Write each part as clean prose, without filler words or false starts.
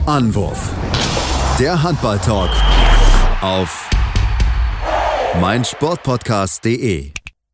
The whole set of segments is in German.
Anwurf. Der Handball-Talk auf meinsportpodcast.de.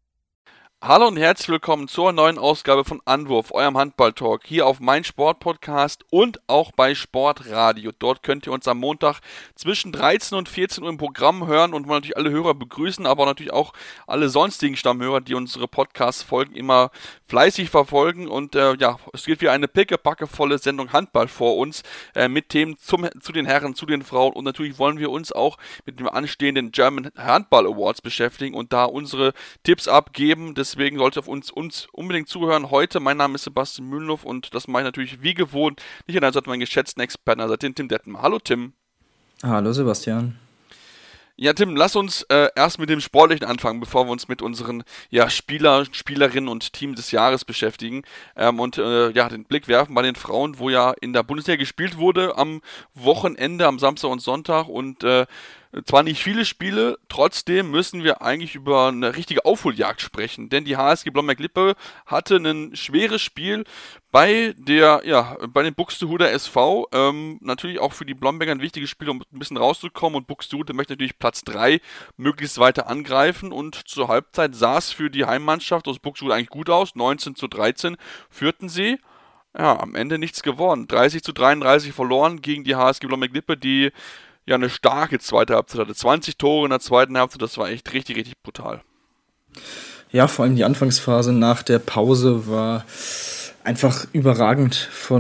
Hallo und herzlich willkommen zur neuen Ausgabe von Anwurf, eurem Handball-Talk, hier auf meinsportpodcast und auch bei Sportradio. Dort könnt ihr uns am Montag zwischen 13 und 14 Uhr im Programm hören und wollen natürlich alle Hörer begrüßen, aber natürlich auch alle sonstigen Stammhörer, die unsere Podcast-Folgen immer fleißig verfolgen. Und es geht wieder eine pickepackevolle Sendung Handball vor uns mit Themen zu den Herren, zu den Frauen, und natürlich wollen wir uns auch mit dem anstehenden German Handball Awards beschäftigen und da unsere Tipps abgeben. Deswegen solltet ihr auf uns unbedingt zuhören. Heute, mein Name ist Sebastian Mühlenhoff und das mache ich natürlich wie gewohnt nicht an meinen geschätzten Experten, also den Tim Detmer. Hallo Tim. Hallo Sebastian. Ja, Tim, lass uns erst mit dem Sportlichen anfangen, bevor wir uns mit unseren Spielerinnen und Team des Jahres beschäftigen und den Blick werfen bei den Frauen, wo ja in der Bundesliga gespielt wurde am Wochenende, am Samstag und Sonntag, und zwar nicht viele Spiele, trotzdem müssen wir eigentlich über eine richtige Aufholjagd sprechen, denn die HSG Blomberg-Lippe hatte ein schweres Spiel bei den Buxtehuder SV, natürlich auch für die Blomberger ein wichtiges Spiel, um ein bisschen rauszukommen, und Buxtehude möchte natürlich Platz 3 möglichst weiter angreifen, und zur Halbzeit sah es für die Heimmannschaft aus Buxtehude eigentlich gut aus, 19:13 führten sie. Ja, am Ende nichts geworden, 30:33 verloren gegen die HSG Blomberg-Lippe, die ja eine starke zweite Halbzeit hatte. 20 Tore in der zweiten Halbzeit, das war echt richtig, richtig brutal. Ja, vor allem die Anfangsphase nach der Pause war einfach überragend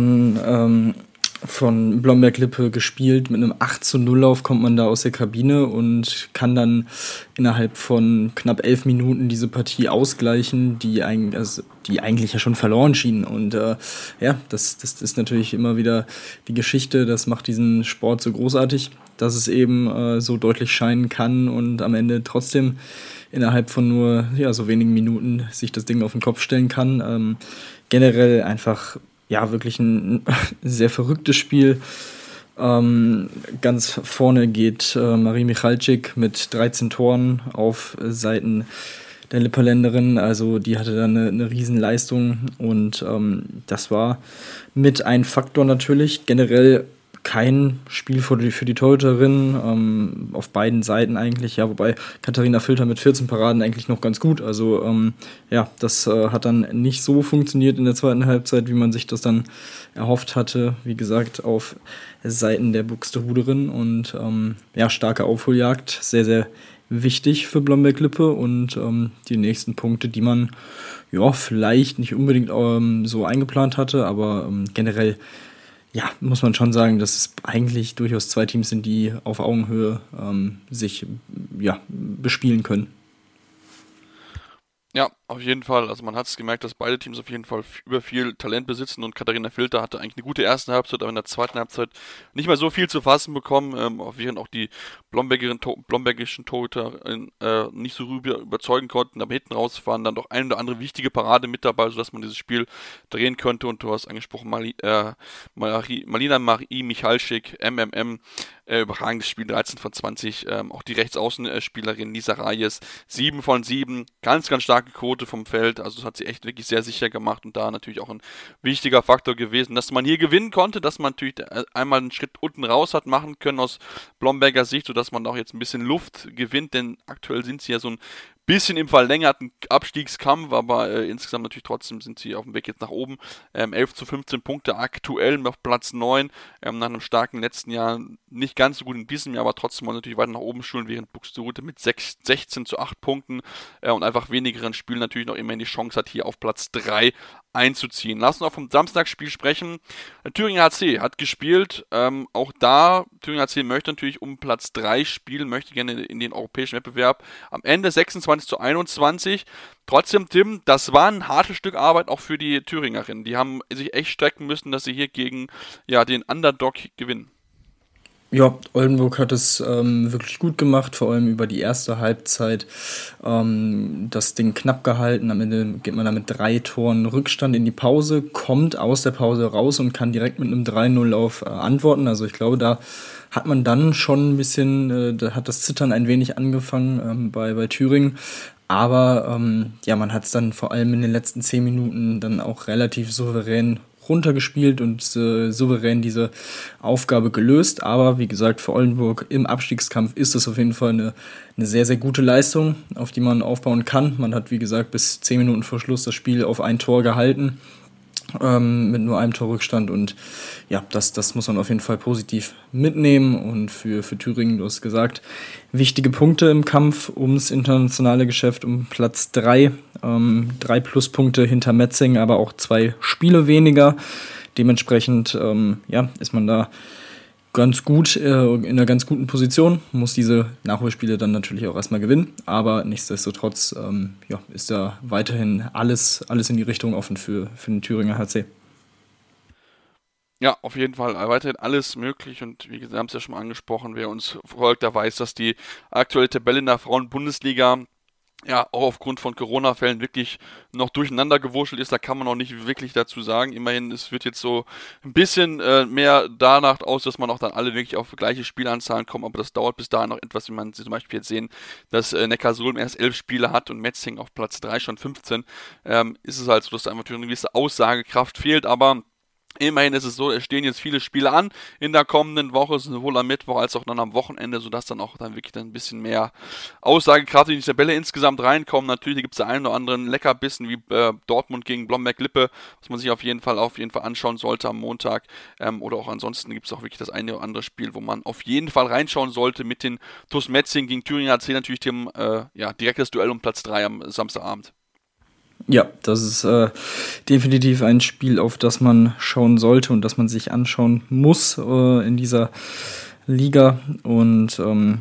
von Blomberg-Lippe gespielt. Mit einem 8:0-Lauf kommt man da aus der Kabine und kann dann innerhalb von knapp 11 Minuten diese Partie ausgleichen, die eigentlich ja schon verloren schien. Und das ist natürlich immer wieder die Geschichte, das macht diesen Sport so großartig, dass es eben so deutlich scheinen kann und am Ende trotzdem innerhalb von nur so wenigen Minuten sich das Ding auf den Kopf stellen kann. Generell einfach wirklich ein sehr verrücktes Spiel. Ganz vorne geht Marie Michalczyk mit 13 Toren auf Seiten der Lipperländerin. Also die hatte da eine Riesenleistung, und das war mit ein Faktor natürlich. Generell kein Spiel für die Torhüterin, auf beiden Seiten eigentlich, wobei Katharina Filter mit 14 Paraden eigentlich noch ganz gut, also das hat dann nicht so funktioniert in der zweiten Halbzeit, wie man sich das dann erhofft hatte, wie gesagt, auf Seiten der Buxtehuderin, und starke Aufholjagd, sehr, sehr wichtig für Blomberg-Lippe, und die nächsten Punkte, die man vielleicht nicht unbedingt so eingeplant hatte, aber generell muss man schon sagen, dass es eigentlich durchaus zwei Teams sind, die auf Augenhöhe sich bespielen können. Ja, auf jeden Fall. Also man hat es gemerkt, dass beide Teams auf jeden Fall über viel Talent besitzen, und Katharina Filter hatte eigentlich eine gute erste Halbzeit, aber in der zweiten Halbzeit nicht mehr so viel zu fassen bekommen, während auch die blombergischen Torhüter nicht so überzeugen konnten, aber hinten raus waren dann doch eine oder andere wichtige Parade mit dabei, sodass man dieses Spiel drehen könnte, und du hast angesprochen, Malina Marie Michalczyk, MMM, überragendes Spiel, 13 von 20, auch die Rechtsaußenspielerin Lisa Reyes, 7 von 7, ganz, ganz starke Quote vom Feld, also das hat sie echt wirklich sehr sicher gemacht, und da natürlich auch ein wichtiger Faktor gewesen, dass man hier gewinnen konnte, dass man natürlich einmal einen Schritt unten raus hat machen können aus Blomberger Sicht, sodass man auch jetzt ein bisschen Luft gewinnt, denn aktuell sind sie ja so ein bisschen im verlängerten Abstiegskampf, aber insgesamt natürlich trotzdem sind sie auf dem Weg jetzt nach oben. 11:15 Punkte aktuell auf Platz 9, nach einem starken letzten Jahr, nicht ganz so gut in diesem Jahr, aber trotzdem wollen natürlich weiter nach oben schulen, während Buxtehude mit 16:8 Punkten und einfach wenigeren Spielen natürlich noch immerhin die Chance hat, hier auf Platz 3 einzuziehen. Lass uns auch vom Samstagsspiel sprechen. Thüringer HC hat gespielt, auch da, Thüringer HC möchte natürlich um Platz 3 spielen, möchte gerne in den europäischen Wettbewerb. Am Ende 26:21. Trotzdem, Tim, das war ein hartes Stück Arbeit auch für die Thüringerinnen. Die haben sich echt strecken müssen, dass sie hier gegen den Underdog gewinnen. Ja, Oldenburg hat es wirklich gut gemacht, vor allem über die erste Halbzeit das Ding knapp gehalten. Am Ende geht man da mit 3 Toren Rückstand in die Pause, kommt aus der Pause raus und kann direkt mit einem 3:0-Lauf antworten. Also ich glaube, da hat man dann schon ein bisschen, da hat das Zittern ein wenig angefangen bei Thüringen. Aber man hat es dann vor allem in den letzten 10 Minuten dann auch relativ souverän runtergespielt und souverän diese Aufgabe gelöst. Aber wie gesagt, für Oldenburg im Abstiegskampf ist es auf jeden Fall eine sehr, sehr gute Leistung, auf die man aufbauen kann. Man hat, wie gesagt, bis 10 Minuten vor Schluss das Spiel auf ein Tor gehalten. Mit nur einem Torrückstand und ja, das muss man auf jeden Fall positiv mitnehmen und für Thüringen, du hast gesagt, wichtige Punkte im Kampf ums internationale Geschäft, um Platz 3, 3 Pluspunkte hinter Metzing, aber auch 2 Spiele weniger, dementsprechend ist man da ganz gut, in einer ganz guten Position, muss diese Nachholspiele dann natürlich auch erstmal gewinnen, aber nichtsdestotrotz ist da weiterhin alles in die Richtung offen für den Thüringer HC. Ja, auf jeden Fall weiterhin alles möglich und wie gesagt, wir haben es ja schon mal angesprochen, wer uns verfolgt, der weiß, dass die aktuelle Tabelle in der Frauen-Bundesliga ja auch aufgrund von Corona-Fällen wirklich noch durcheinander gewurschtelt ist, da kann man auch nicht wirklich dazu sagen. Immerhin, es wird jetzt so ein bisschen mehr danach aus, dass man auch dann alle wirklich auf gleiche Spielanzahlen kommen, aber das dauert bis dahin noch etwas, wie man zum Beispiel jetzt sehen, dass Neckarsulm erst 11 Spiele hat und Metzing auf Platz 3 schon 15, ist es halt so, dass da einfach eine gewisse Aussagekraft fehlt, aber immerhin ist es so, es stehen jetzt viele Spiele an in der kommenden Woche, sowohl am Mittwoch als auch dann am Wochenende, sodass dann auch dann wirklich dann ein bisschen mehr Aussagekraft in die Tabelle insgesamt reinkommen. Natürlich gibt es da einen oder anderen Leckerbissen wie Dortmund gegen Blomberg-Lippe, was man sich auf jeden Fall anschauen sollte am Montag. Oder auch ansonsten gibt es auch wirklich das eine oder andere Spiel, wo man auf jeden Fall reinschauen sollte mit den TuS Metzing gegen Thüringer HC, natürlich dem direktes Duell um Platz 3 am Samstagabend. Ja, das ist definitiv ein Spiel, auf das man schauen sollte und das man sich anschauen muss in dieser Liga. Und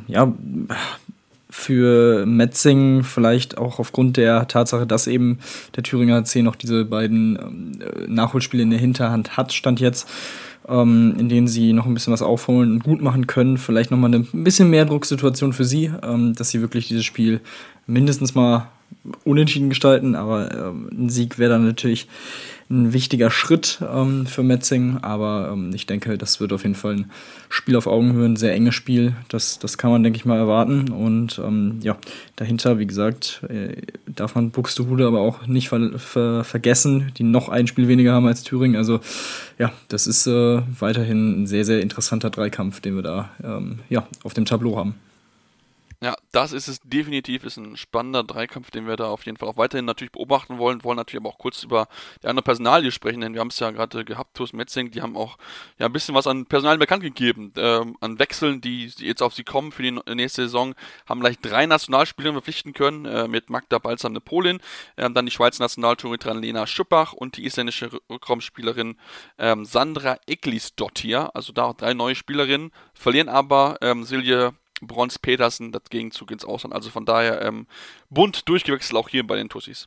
für Metzing vielleicht auch aufgrund der Tatsache, dass eben der Thüringer HC noch diese beiden Nachholspiele in der Hinterhand hat, Stand jetzt, in denen sie noch ein bisschen was aufholen und gut machen können. Vielleicht nochmal eine bisschen mehr Drucksituation für sie, dass sie wirklich dieses Spiel mindestens mal unentschieden gestalten, aber ein Sieg wäre dann natürlich ein wichtiger Schritt für Metzing, aber ich denke, das wird auf jeden Fall ein Spiel auf Augenhöhe, ein sehr enges Spiel, das kann man, denke ich mal, erwarten und dahinter, wie gesagt, darf man Buxtehude aber auch nicht vergessen, die noch ein Spiel weniger haben als Thüringen, also ja, das ist weiterhin ein sehr, sehr interessanter Dreikampf, den wir da auf dem Tableau haben. Ja, das ist es definitiv, ist ein spannender Dreikampf, den wir da auf jeden Fall auch weiterhin natürlich beobachten wollen natürlich aber auch kurz über die andere Personalie sprechen, denn wir haben es ja gerade gehabt, TuS Metzing, die haben auch ja ein bisschen was an Personal bekannt gegeben, an Wechseln, die jetzt auf sie kommen für die nächste Saison, haben gleich 3 Nationalspieler verpflichten können, mit Magda Balzam, eine Polin, dann die Schweizer Nationaltorhüterin Lena Schüppach und die isländische Rückraumspielerin Sandra Eglisdottir, also da auch 3 neue Spielerinnen, verlieren aber Silje Brons-Petersen das Gegenzug ins Ausland. Also von daher bunt durchgewechselt auch hier bei den Tussis.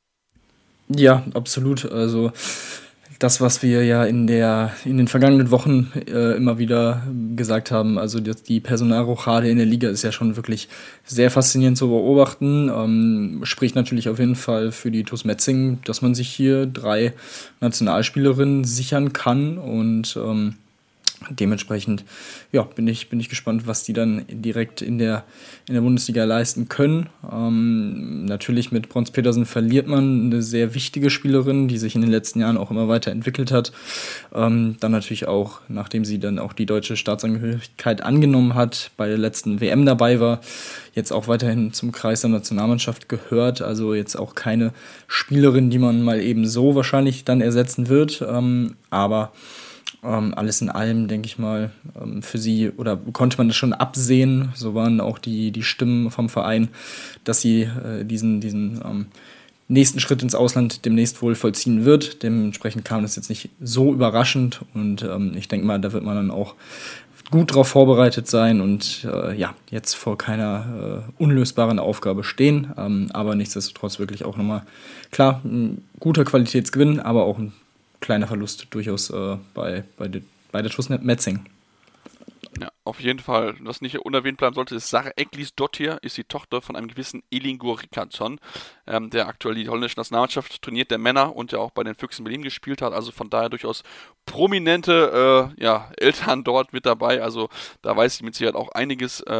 Ja, absolut. Also das, was wir ja in den vergangenen Wochen immer wieder gesagt haben, also die Personalrochade in der Liga ist ja schon wirklich sehr faszinierend zu beobachten. Spricht natürlich auf jeden Fall für die TuS Metzing, dass man sich hier 3 Nationalspielerinnen sichern kann und dementsprechend bin ich gespannt, was die dann direkt in der Bundesliga leisten können. Natürlich mit Brons-Petersen verliert man eine sehr wichtige Spielerin, die sich in den letzten Jahren auch immer weiterentwickelt hat. Dann natürlich auch, nachdem sie dann auch die deutsche Staatsangehörigkeit angenommen hat, bei der letzten WM dabei war, jetzt auch weiterhin zum Kreis der Nationalmannschaft gehört. Also jetzt auch keine Spielerin, die man mal eben so wahrscheinlich dann ersetzen wird. Aber alles in allem, denke ich mal, für sie, oder konnte man das schon absehen, so waren auch die Stimmen vom Verein, dass sie diesen nächsten Schritt ins Ausland demnächst wohl vollziehen wird. Dementsprechend kam das jetzt nicht so überraschend und ich denke mal, da wird man dann auch gut drauf vorbereitet sein und jetzt vor keiner unlösbaren Aufgabe stehen, aber nichtsdestotrotz wirklich auch nochmal, klar, ein guter Qualitätsgewinn, aber auch ein kleiner Verlust durchaus bei der TuS Metzing. Ja, auf jeden Fall. Was nicht unerwähnt bleiben sollte, ist Sarah Eglisdottir, ist die Tochter von einem gewissen Elingur Rickardsson, der aktuell die holländische Nationalmannschaft trainiert, der Männer und ja auch bei den Füchsen Berlin gespielt hat. Also von daher durchaus prominente Eltern dort mit dabei. Also da weiß ich mit Sicherheit auch einiges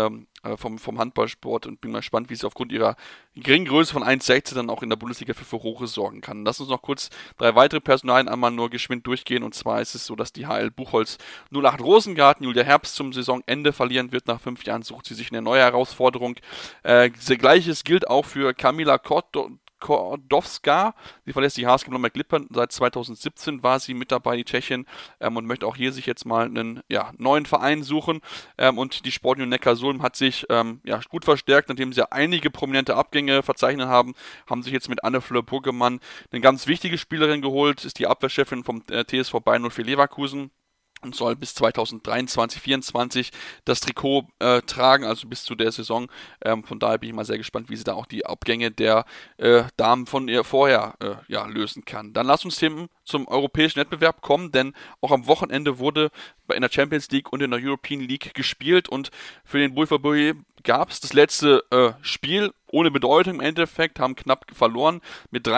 vom Handballsport und bin mal gespannt, wie sie aufgrund ihrer geringen Größe von 1,16 dann auch in der Bundesliga für Furore sorgen kann. Lass uns noch kurz 3 weitere Personalien einmal nur geschwind durchgehen, und zwar ist es so, dass die HL Buchholz 08 Rosengarten Julia Herbst zum Saisonende verlieren wird. Nach 5 Jahren sucht sie sich eine neue Herausforderung. Gleiches gilt auch für Kamila Kordowska. Sie verlässt die HSG Blomberg-Lippern. Seit 2017 war sie mit dabei, die Tschechin, und möchte auch hier sich jetzt mal einen neuen Verein suchen. Und die Sportunion Neckarsulm hat sich gut verstärkt, nachdem sie einige prominente Abgänge verzeichnet haben sich jetzt mit Anne-Fleur Burgemann eine ganz wichtige Spielerin geholt, ist die Abwehrchefin vom TSV Bayern 04 Leverkusen und soll bis 2023/24 das Trikot tragen, also bis zu der Saison. Von daher bin ich mal sehr gespannt, wie sie da auch die Abgänge der Damen von ihr vorher lösen kann. Dann lass uns zum europäischen Wettbewerb kommen, denn auch am Wochenende wurde in der Champions League und in der European League gespielt, und für den BVB gab es das letzte Spiel ohne Bedeutung im Endeffekt, haben knapp verloren mit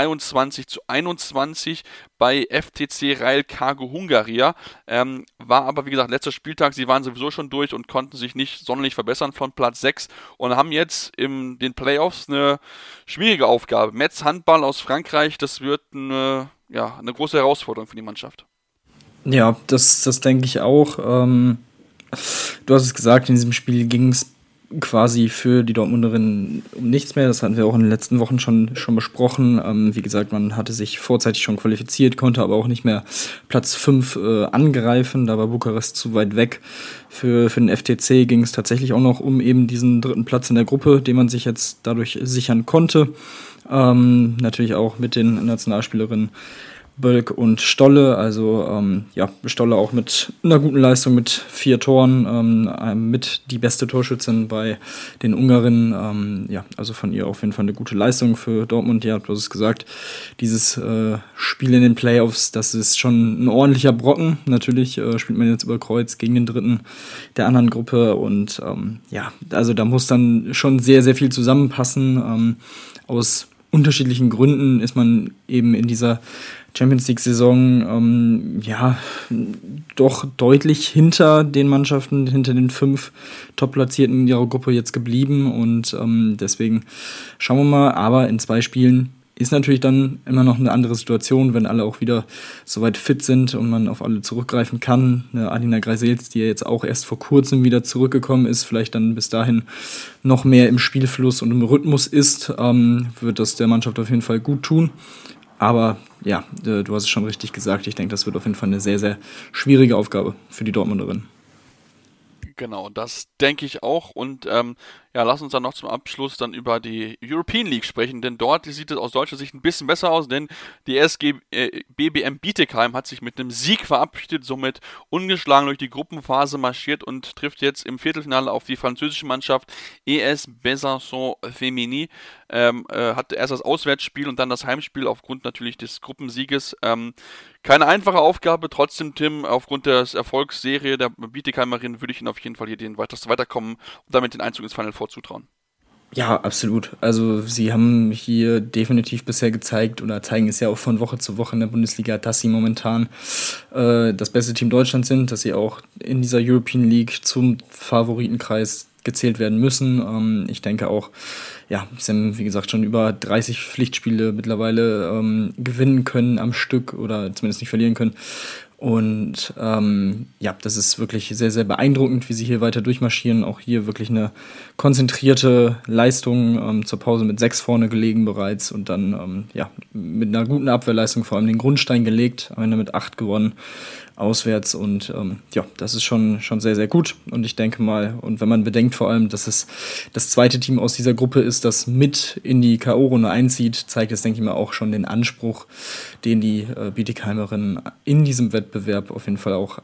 23:21 bei FTC Rail Cargo Hungaria. War aber, wie gesagt, letzter Spieltag, sie waren sowieso schon durch und konnten sich nicht sonderlich verbessern von Platz 6 und haben jetzt in den Playoffs eine schwierige Aufgabe. Metz Handball aus Frankreich, das wird eine große Herausforderung für die Mannschaft. Ja, das denke ich auch. Du hast es gesagt, in diesem Spiel ging es quasi für die Dortmunderinnen um nichts mehr. Das hatten wir auch in den letzten Wochen schon besprochen. Wie gesagt, man hatte sich vorzeitig schon qualifiziert, konnte aber auch nicht mehr Platz 5 angreifen. Da war Bukarest zu weit weg. Für den FTC ging es tatsächlich auch noch um eben diesen 3. Platz in der Gruppe, den man sich jetzt dadurch sichern konnte. Natürlich auch mit den Nationalspielerinnen Bölk und Stolle, also Stolle auch mit einer guten Leistung mit 4 Toren, mit die beste Torschützin bei den Ungarinnen, also von ihr auf jeden Fall eine gute Leistung für Dortmund. Ja, du hast es gesagt, dieses Spiel in den Playoffs, das ist schon ein ordentlicher Brocken. Natürlich spielt man jetzt über Kreuz gegen den 3. der anderen Gruppe und also da muss dann schon sehr, sehr viel zusammenpassen. Aus unterschiedlichen Gründen ist man eben in dieser Champions League-Saison doch deutlich hinter den Mannschaften, hinter den 5 Top-Platzierten in ihrer Gruppe jetzt geblieben und deswegen schauen wir mal, aber in 2 Spielen ist natürlich dann immer noch eine andere Situation, wenn alle auch wieder soweit fit sind und man auf alle zurückgreifen kann. Alina Greisels, die ja jetzt auch erst vor kurzem wieder zurückgekommen ist, vielleicht dann bis dahin noch mehr im Spielfluss und im Rhythmus ist, wird das der Mannschaft auf jeden Fall gut tun. Aber ja, du hast es schon richtig gesagt, ich denke, das wird auf jeden Fall eine sehr, sehr schwierige Aufgabe für die Dortmunderinnen. Genau, das denke ich auch. Und lass uns dann noch zum Abschluss dann über die European League sprechen, denn dort sieht es aus deutscher Sicht ein bisschen besser aus, denn die SG BBM Bietigheim hat sich mit einem Sieg verabschiedet, somit ungeschlagen durch die Gruppenphase marschiert und trifft jetzt im Viertelfinale auf die französische Mannschaft ES Besançon Femini. Hat erst das Auswärtsspiel und dann das Heimspiel aufgrund natürlich des Gruppensieges. Keine einfache Aufgabe, trotzdem, Tim, aufgrund der Erfolgsserie der Bietigheimerin würde ich Ihnen auf jeden Fall hier das Weiterkommen und damit den Einzug ins Final vorzutrauen. Ja, absolut. Also sie haben hier definitiv bisher gezeigt oder zeigen es ja auch von Woche zu Woche in der Bundesliga, dass sie momentan das beste Team Deutschlands sind, dass sie auch in dieser European League zum Favoritenkreis gezählt werden müssen. Ich denke auch, sie haben, wie gesagt, schon über 30 Pflichtspiele mittlerweile gewinnen können am Stück oder zumindest nicht verlieren können. Und das ist wirklich sehr, sehr beeindruckend, wie sie hier weiter durchmarschieren. Auch hier wirklich eine konzentrierte Leistung, zur Pause mit 6 vorne gelegen bereits und dann mit einer guten Abwehrleistung vor allem den Grundstein gelegt, am Ende mit 8 gewonnen auswärts und das ist schon sehr, sehr gut und ich denke mal, und wenn man bedenkt vor allem, dass es das zweite Team aus dieser Gruppe ist, das mit in die K.O.-Runde einzieht, zeigt es, denke ich mal, auch schon den Anspruch, den die Bietigheimerinnen in diesem Wettbewerb auf jeden Fall auch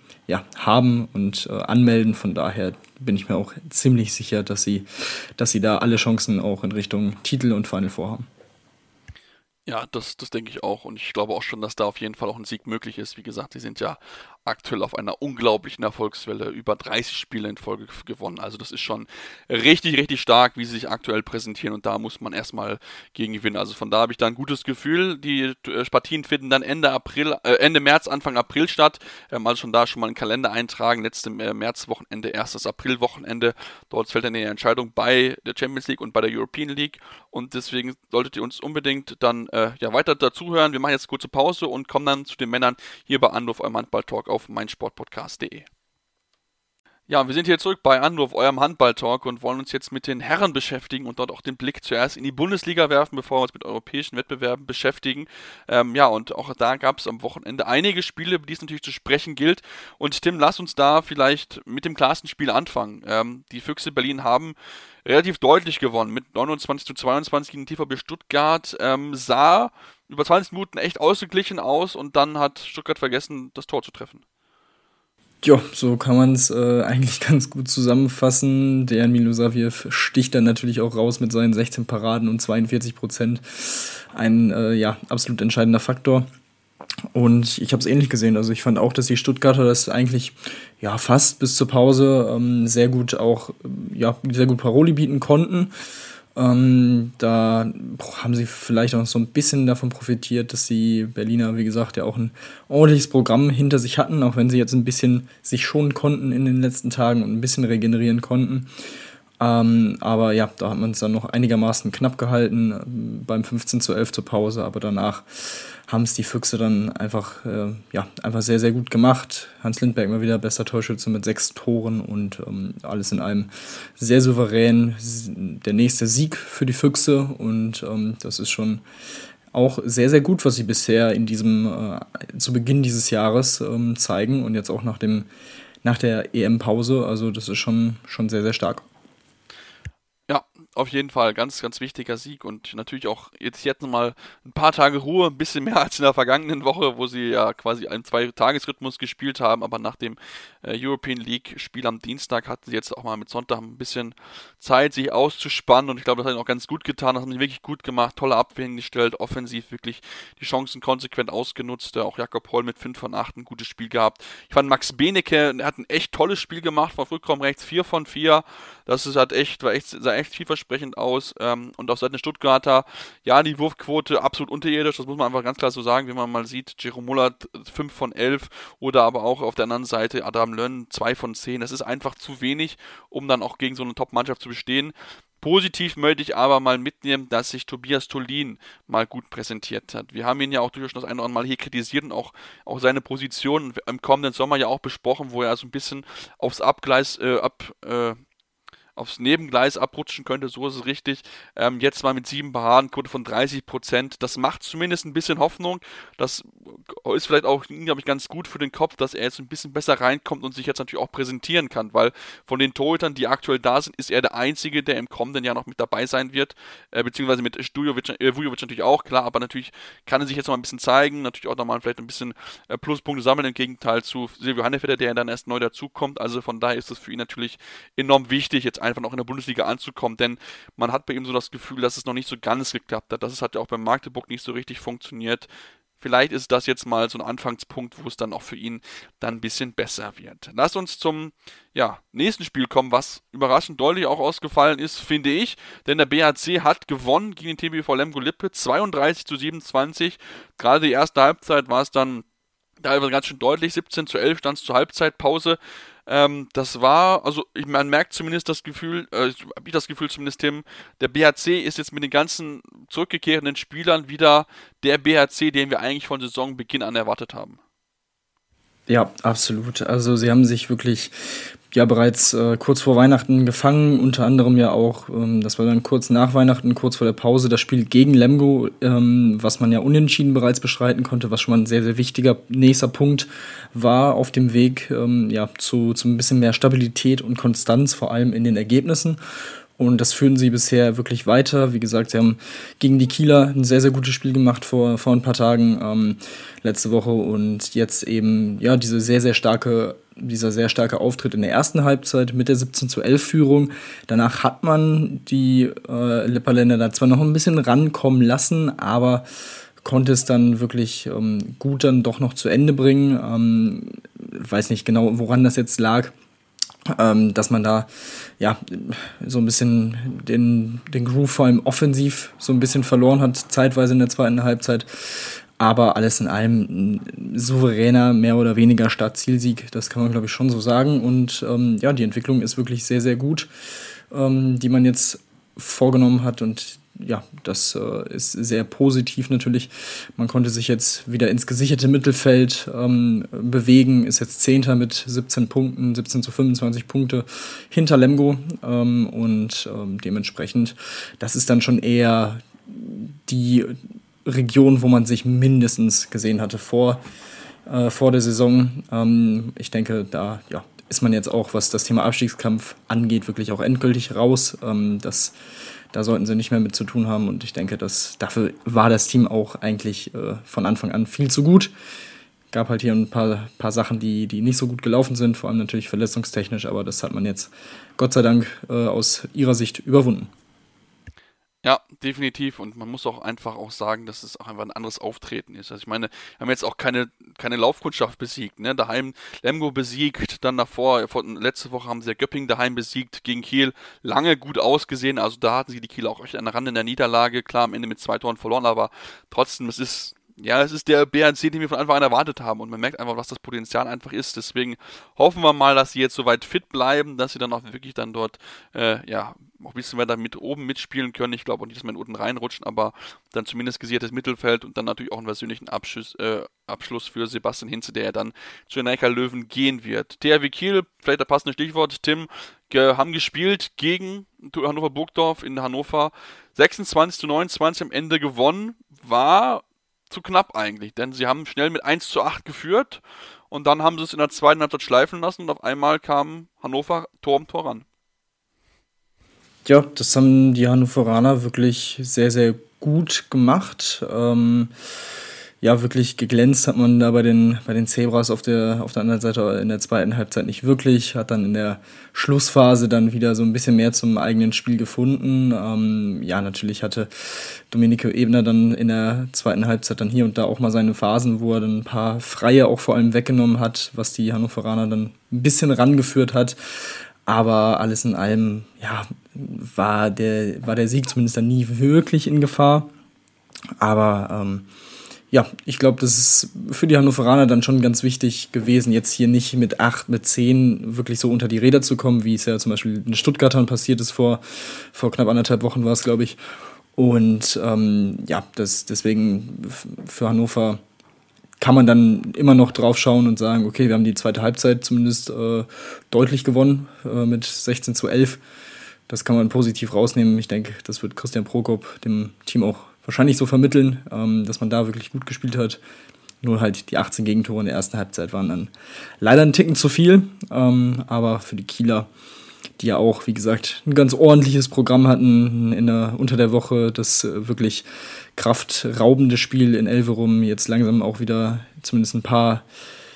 haben und anmelden. Von daher bin ich mir auch ziemlich sicher, dass sie da alle Chancen auch in Richtung Titel und Final vorhaben. Ja, das denke ich auch und ich glaube auch schon, dass da auf jeden Fall auch ein Sieg möglich ist. Wie gesagt, die sind ja aktuell auf einer unglaublichen Erfolgswelle, über 30 Spiele in Folge gewonnen. Also das ist schon richtig, richtig stark, wie sie sich aktuell präsentieren und da muss man erstmal gegen gewinnen. Also von da habe ich da ein gutes Gefühl. Die Partien finden dann Ende März, Anfang April statt. Also schon da schon mal einen Kalender eintragen. Letzte Märzwochenende, erstes Aprilwochenende. Dort fällt dann die Entscheidung bei der Champions League und bei der European League und deswegen solltet ihr uns unbedingt dann weiter dazuhören. Wir machen jetzt eine kurze Pause und kommen dann zu den Männern hier bei Anruf, eurem Handball-Talk auf meinsportpodcast.de. Ja, wir sind hier zurück bei Anruf, eurem Handball-Talk und wollen uns jetzt mit den Herren beschäftigen und dort auch den Blick zuerst in die Bundesliga werfen, bevor wir uns mit europäischen Wettbewerben beschäftigen. Und auch da gab es am Wochenende einige Spiele, über die es natürlich zu sprechen gilt. Und Tim, lass uns da vielleicht mit dem klarsten Spiel anfangen. Die Füchse Berlin haben relativ deutlich gewonnen mit 29:22 gegen TVB Stuttgart. Sah über 20 Minuten echt ausgeglichen aus und dann hat Stuttgart vergessen, das Tor zu treffen. Ja, so kann man es eigentlich ganz gut zusammenfassen. Dejan Milosavljev sticht dann natürlich auch raus mit seinen 16 Paraden und 42%. Ein absolut entscheidender Faktor. Und ich habe es ähnlich gesehen. Also ich fand auch, dass die Stuttgarter das eigentlich fast bis zur Pause sehr gut Paroli bieten konnten. Da haben sie vielleicht auch so ein bisschen davon profitiert, dass die Berliner, wie gesagt, ja auch ein ordentliches Programm hinter sich hatten, auch wenn sie jetzt ein bisschen sich schonen konnten in den letzten Tagen und ein bisschen regenerieren konnten. Aber ja, da hat man es dann noch einigermaßen knapp gehalten beim 15:11 zur Pause, aber danach haben es die Füchse dann einfach sehr, sehr gut gemacht. Hans Lindberg mal wieder bester Torschütze mit 6 Toren und alles in allem sehr souverän. Der nächste Sieg für die Füchse und das ist schon auch sehr, sehr gut, was sie bisher in diesem zu Beginn dieses Jahres zeigen und jetzt auch nach der EM-Pause. Also das ist schon sehr, sehr stark. Ja, auf jeden Fall, ganz, ganz wichtiger Sieg und natürlich auch jetzt mal ein paar Tage Ruhe, ein bisschen mehr als in der vergangenen Woche, wo sie ja quasi einen 2-Tages-Rhythmus gespielt haben, aber nach dem European League-Spiel am Dienstag hatten sie jetzt auch mal mit Sonntag ein bisschen Zeit, sich auszuspannen und ich glaube, das hat ihnen auch ganz gut getan, das haben sie wirklich gut gemacht, tolle Abwehr hingestellt, offensiv wirklich die Chancen konsequent ausgenutzt, auch Jakob Holl mit 5 von 8 ein gutes Spiel gehabt. Ich fand Max Benecke, hat ein echt tolles Spiel gemacht, auf Rückraum rechts 4 von 4, das sah echt vielversprechend aus. Und auf Seiten der Stuttgarter, die Wurfquote absolut unterirdisch, das muss man einfach ganz klar so sagen, wenn man mal sieht, Jerome Mullert 5 von 11 oder aber auch auf der anderen Seite Adam Lönn 2 von 10. Das ist einfach zu wenig, um dann auch gegen so eine Top-Mannschaft zu bestehen. Positiv möchte ich aber mal mitnehmen, dass sich Tobias Tholin mal gut präsentiert hat. Wir haben ihn ja auch durchaus das eine oder andere Mal hier kritisiert und auch seine Position im kommenden Sommer ja auch besprochen, wo er so ein bisschen aufs Nebengleis abrutschen könnte, so ist es richtig. Jetzt mal mit 7 Paraden, Quote von 30%. Das macht zumindest ein bisschen Hoffnung. Das ist vielleicht auch, glaube ich, ganz gut für den Kopf, dass er jetzt ein bisschen besser reinkommt und sich jetzt natürlich auch präsentieren kann, weil von den Torhütern, die aktuell da sind, ist er der Einzige, der im kommenden Jahr noch mit dabei sein wird, beziehungsweise mit Vujovic natürlich auch, klar, aber natürlich kann er sich jetzt noch mal ein bisschen zeigen, natürlich auch nochmal vielleicht ein bisschen Pluspunkte sammeln, im Gegenteil zu Silvio Hannefeder, der dann erst neu dazukommt. Also von daher ist es für ihn natürlich enorm wichtig, jetzt einfach noch in der Bundesliga anzukommen, denn man hat bei ihm so das Gefühl, dass es noch nicht so ganz geklappt hat. Das hat ja auch beim Magdeburg nicht so richtig funktioniert. Vielleicht ist das jetzt mal so ein Anfangspunkt, wo es dann auch für ihn dann ein bisschen besser wird. Lasst uns zum nächsten Spiel kommen, was überraschend deutlich auch ausgefallen ist, finde ich, denn der BHC hat gewonnen gegen den TBV Lemgo-Lippe 32:27. Gerade die erste Halbzeit war es dann teilweise ganz schön deutlich, 17:11 stand es zur Halbzeitpause. Das war, also man merkt zumindest das Gefühl, habe ich das Gefühl zumindest, Tim, der BHC ist jetzt mit den ganzen zurückgekehrten Spielern wieder der BHC, den wir eigentlich von Saisonbeginn an erwartet haben. Ja, absolut. Also sie haben sich wirklich bereits kurz vor Weihnachten gefangen, unter anderem ja auch, das war dann kurz nach Weihnachten, kurz vor der Pause, das Spiel gegen Lemgo, was man ja unentschieden bereits bestreiten konnte, was schon mal ein sehr, sehr wichtiger nächster Punkt war auf dem Weg zu ein bisschen mehr Stabilität und Konstanz, vor allem in den Ergebnissen. Und das führen sie bisher wirklich weiter. Wie gesagt, sie haben gegen die Kieler ein sehr, sehr gutes Spiel gemacht vor ein paar Tagen, letzte Woche. Und jetzt eben dieser sehr starke Auftritt in der ersten Halbzeit mit der 17:11-Führung. Danach hat man die Lipperländer da zwar noch ein bisschen rankommen lassen, aber konnte es dann wirklich gut dann doch noch zu Ende bringen. weiß nicht genau, woran das jetzt lag, dass man da ja so ein bisschen den Groove vor allem offensiv so ein bisschen verloren hat, zeitweise in der zweiten Halbzeit. Aber alles in allem ein souveräner, mehr oder weniger Start-Ziel-Sieg, das kann man, glaube ich, schon so sagen. Und die Entwicklung ist wirklich sehr, sehr gut, die man jetzt vorgenommen hat. Und ja, das ist sehr positiv natürlich. Man konnte sich jetzt wieder ins gesicherte Mittelfeld bewegen, ist jetzt Zehnter mit 17 Punkten, 17-25 Punkte hinter Lemgo. Dementsprechend, das ist dann schon eher die Region, wo man sich mindestens gesehen hatte vor der Saison. Ich denke, da ist man jetzt auch, was das Thema Abstiegskampf angeht, wirklich auch endgültig raus. Da sollten sie nicht mehr mit zu tun haben und ich denke, dafür war das Team auch eigentlich von Anfang an viel zu gut. Gab halt hier ein paar Sachen, die nicht so gut gelaufen sind, vor allem natürlich verletzungstechnisch, aber das hat man jetzt Gott sei Dank aus ihrer Sicht überwunden. Ja, definitiv. Und man muss auch einfach auch sagen, dass es auch einfach ein anderes Auftreten ist. Also ich meine, wir haben jetzt auch keine Laufkundschaft besiegt. Ne? Daheim Lemgo besiegt, dann letzte Woche haben sie ja Göppingen daheim besiegt, gegen Kiel lange gut ausgesehen. Also da hatten sie die Kieler auch echt an der Rande in der Niederlage. Klar, am Ende mit 2 Toren verloren, aber trotzdem, es ist der BRC, den wir von Anfang an erwartet haben und man merkt einfach, was das Potenzial einfach ist. Deswegen hoffen wir mal, dass sie jetzt soweit fit bleiben, dass sie dann auch wirklich dann dort auch ein bisschen weiter oben mitspielen können. Ich glaube auch nicht, dass wir unten reinrutschen, aber dann zumindest gesichertes Mittelfeld und dann natürlich auch einen persönlichen Abschluss für Sebastian Hinze, der ja dann zu den Neckar-Löwen gehen wird. THW Kiel, vielleicht das passende Stichwort, Tim, haben gespielt gegen Hannover Burgdorf in Hannover. 26-29 am Ende gewonnen, war zu knapp eigentlich, denn sie haben schnell mit 1:8 geführt und dann haben sie es in der zweiten Halbzeit schleifen lassen und auf einmal kam Hannover Tor um Tor ran. Ja, das haben die Hannoveraner wirklich sehr, sehr gut gemacht. Wirklich geglänzt hat man da bei den Zebras auf der anderen Seite in der zweiten Halbzeit nicht wirklich. Hat dann in der Schlussphase dann wieder so ein bisschen mehr zum eigenen Spiel gefunden. Natürlich hatte Domenico Ebner dann in der zweiten Halbzeit dann hier und da auch mal seine Phasen, wo er dann ein paar Freie auch vor allem weggenommen hat, was die Hannoveraner dann ein bisschen rangeführt hat. Aber alles in allem, war der Sieg zumindest dann nie wirklich in Gefahr. Aber ich glaube, das ist für die Hannoveraner dann schon ganz wichtig gewesen, jetzt hier nicht mit 8, mit 10 wirklich so unter die Räder zu kommen, wie es ja zum Beispiel in Stuttgartern passiert ist, vor knapp 1,5 Wochen war es, glaube ich. Und deswegen für Hannover kann man dann immer noch drauf schauen und sagen, okay, wir haben die zweite Halbzeit zumindest deutlich gewonnen mit 16-11. Das kann man positiv rausnehmen. Ich denke, das wird Christian Prokop dem Team auch wahrscheinlich so vermitteln, dass man da wirklich gut gespielt hat. Nur halt die 18 Gegentore in der ersten Halbzeit waren dann leider ein Ticken zu viel. Aber für die Kieler, die ja auch, wie gesagt, ein ganz ordentliches Programm hatten unter der Woche, das wirklich kraftraubende Spiel in Elverum, jetzt langsam auch wieder zumindest ein paar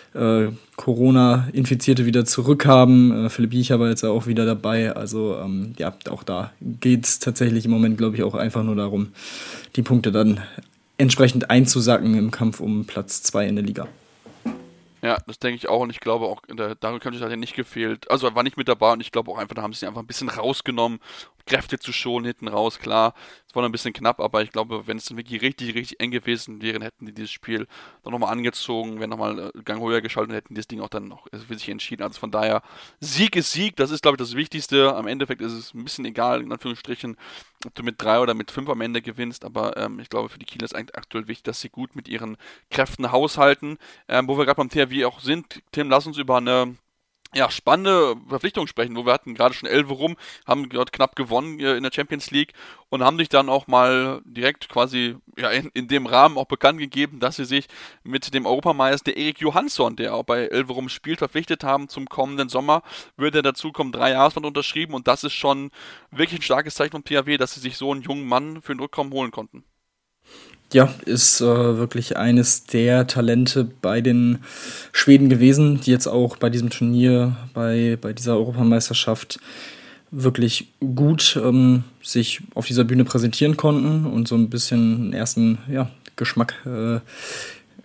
Corona-Infizierte wieder zurückhaben. Philipp Biecher war jetzt auch wieder dabei. Also auch da geht es tatsächlich im Moment, glaube ich, auch einfach nur darum, die Punkte dann entsprechend einzusacken im Kampf um Platz 2 in der Liga. Ja, das denke ich auch und ich glaube auch, darin könnte es halt nicht gefehlt. Also er war nicht mit dabei und ich glaube auch einfach, da haben sie einfach ein bisschen rausgenommen, Kräfte zu schonen hinten raus, klar. Es war noch ein bisschen knapp, aber ich glaube, wenn es dann wirklich richtig, richtig eng gewesen wäre, hätten die dieses Spiel dann nochmal angezogen, wenn nochmal Gang höher geschaltet und hätten das Ding auch dann noch für sich entschieden. Also von daher, Sieg ist Sieg, das ist, glaube ich, das Wichtigste. Am Endeffekt ist es ein bisschen egal, in Anführungsstrichen, ob du mit 3 oder mit 5 am Ende gewinnst, aber ich glaube, für die Kieler ist eigentlich aktuell wichtig, dass sie gut mit ihren Kräften haushalten. Wo wir gerade beim THW auch sind, Tim, lass uns über eine spannende Verpflichtung sprechen, wo wir hatten gerade schon Elverum, haben dort knapp gewonnen in der Champions League und haben sich dann auch mal direkt quasi in dem Rahmen auch bekannt gegeben, dass sie sich mit dem Europameister Erik Johansson, der auch bei Elverum spielt, verpflichtet haben zum kommenden Sommer, würde dazu kommen, 3 Jahresvertrag unterschrieben und das ist schon wirklich ein starkes Zeichen vom THW, dass sie sich so einen jungen Mann für den Rückkommen holen konnten. Ja, ist wirklich eines der Talente bei den Schweden gewesen, die jetzt auch bei diesem Turnier, bei dieser Europameisterschaft wirklich gut sich auf dieser Bühne präsentieren konnten und so ein bisschen einen ersten Geschmack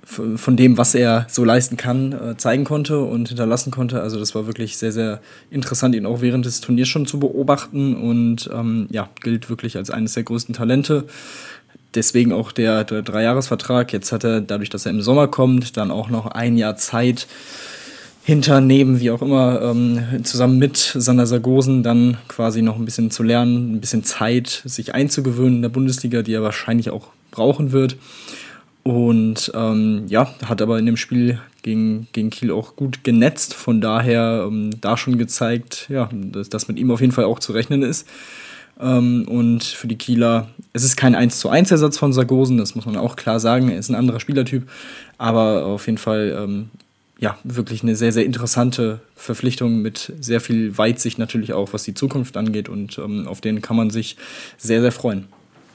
von dem, was er so leisten kann, zeigen konnte und hinterlassen konnte. Also das war wirklich sehr, sehr interessant, ihn auch während des Turniers schon zu beobachten und gilt wirklich als eines der größten Talente. Deswegen auch der 3-Jahres-Vertrag. Jetzt hat er, dadurch, dass er im Sommer kommt, dann auch noch ein Jahr Zeit, neben, wie auch immer, zusammen mit Sander Sargosen dann quasi noch ein bisschen zu lernen, ein bisschen Zeit, sich einzugewöhnen in der Bundesliga, die er wahrscheinlich auch brauchen wird. Und hat aber in dem Spiel gegen Kiel auch gut genetzt. Von daher da schon gezeigt, dass mit ihm auf jeden Fall auch zu rechnen ist. Und für die Kieler, es ist kein 1:1 Ersatz von Sargosen, das muss man auch klar sagen. Er ist ein anderer Spielertyp, aber auf jeden Fall wirklich eine sehr, sehr interessante Verpflichtung mit sehr viel Weitsicht natürlich auch, was die Zukunft angeht. Und auf den kann man sich sehr, sehr freuen.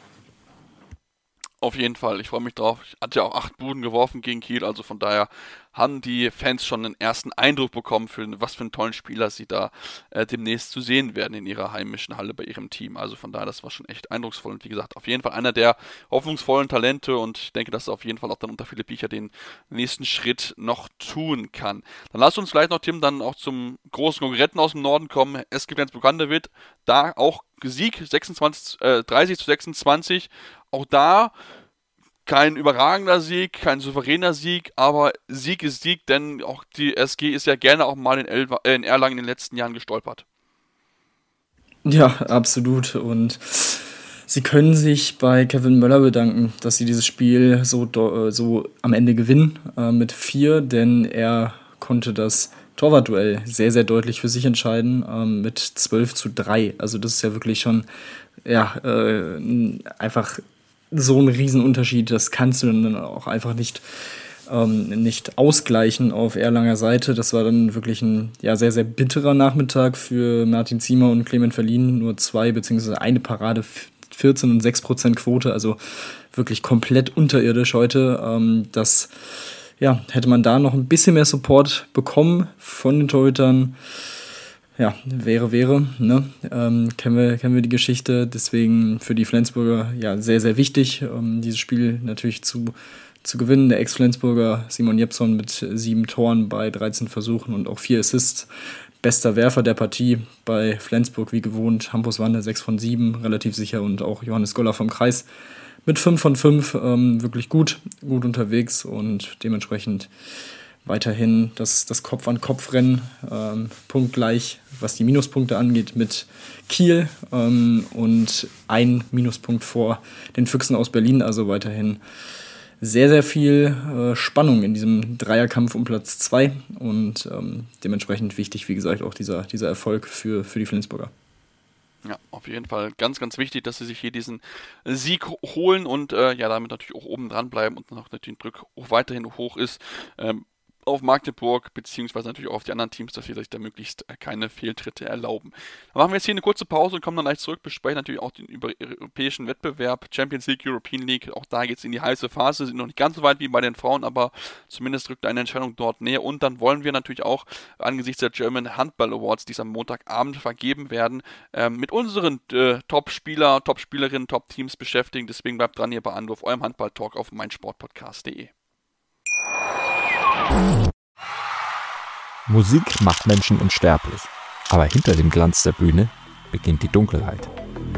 Auf jeden Fall, ich freue mich drauf. Ich hatte ja auch 8 Buden geworfen gegen Kiel, also von daher haben die Fans schon einen ersten Eindruck bekommen, was für einen tollen Spieler sie da demnächst zu sehen werden in ihrer heimischen Halle bei ihrem Team. Also von daher, das war schon echt eindrucksvoll und wie gesagt, auf jeden Fall einer der hoffnungsvollen Talente und ich denke, dass er auf jeden Fall auch dann unter Philipp Biecher den nächsten Schritt noch tun kann. Dann lass uns vielleicht noch, Tim, dann auch zum großen Konkurrenten aus dem Norden kommen. SG Flensburg-Handewitt, da auch Sieg, 30:26. Auch da kein überragender Sieg, kein souveräner Sieg, aber Sieg ist Sieg, denn auch die SG ist ja gerne auch mal in Erlangen in den letzten Jahren gestolpert. Ja, absolut. Und sie können sich bei Kevin Möller bedanken, dass sie dieses Spiel so am Ende gewinnen mit 4, denn er konnte das Torwartduell sehr, sehr deutlich für sich entscheiden mit 12:3. Also das ist ja wirklich schon einfach so ein Riesenunterschied. Das kannst du dann auch einfach nicht ausgleichen auf Erlanger Seite. Das war dann wirklich ein sehr, sehr bitterer Nachmittag für Martin Ziemer und Clement Verlin. Nur 2 bzw. eine Parade, 14 und 6% Quote, also wirklich komplett unterirdisch heute. Das hätte man da noch ein bisschen mehr Support bekommen von den Torhütern. Ja, wäre, ne? Kennen wir die Geschichte. Deswegen für die Flensburger sehr, sehr wichtig, dieses Spiel natürlich zu gewinnen. Der Ex-Flensburger Simon Jeppson mit 7 Toren bei 13 Versuchen und auch 4 Assists. Bester Werfer der Partie bei Flensburg wie gewohnt. Hampus Wander 6 von 7, relativ sicher. Und auch Johannes Goller vom Kreis mit 5 von 5. Wirklich gut unterwegs und dementsprechend weiterhin das Kopf-an-Kopf-Rennen, punktgleich, was die Minuspunkte angeht, mit Kiel und ein Minuspunkt vor den Füchsen aus Berlin. Also weiterhin sehr, sehr viel Spannung in diesem Dreierkampf um Platz 2 und dementsprechend wichtig, wie gesagt, auch dieser Erfolg für die Flensburger. Ja, auf jeden Fall ganz, ganz wichtig, dass sie sich hier diesen Sieg holen und damit natürlich auch oben dran bleiben und noch natürlich Druck weiterhin hoch ist. Auf Magdeburg, beziehungsweise natürlich auch auf die anderen Teams, dass wir sich da möglichst keine Fehltritte erlauben. Dann machen wir jetzt hier eine kurze Pause und kommen dann gleich zurück, besprechen natürlich auch den europäischen Wettbewerb, Champions League, European League, auch da geht es in die heiße Phase, sind noch nicht ganz so weit wie bei den Frauen, aber zumindest rückt eine Entscheidung dort näher und dann wollen wir natürlich auch angesichts der German Handball Awards, die am Montagabend vergeben werden, mit unseren Top-Spieler, Top-Spielerinnen, Top-Teams beschäftigen, deswegen bleibt dran hier bei Anruf, eurem Handball-Talk auf meinsportpodcast.de. Musik macht Menschen unsterblich, aber hinter dem Glanz der Bühne beginnt die Dunkelheit.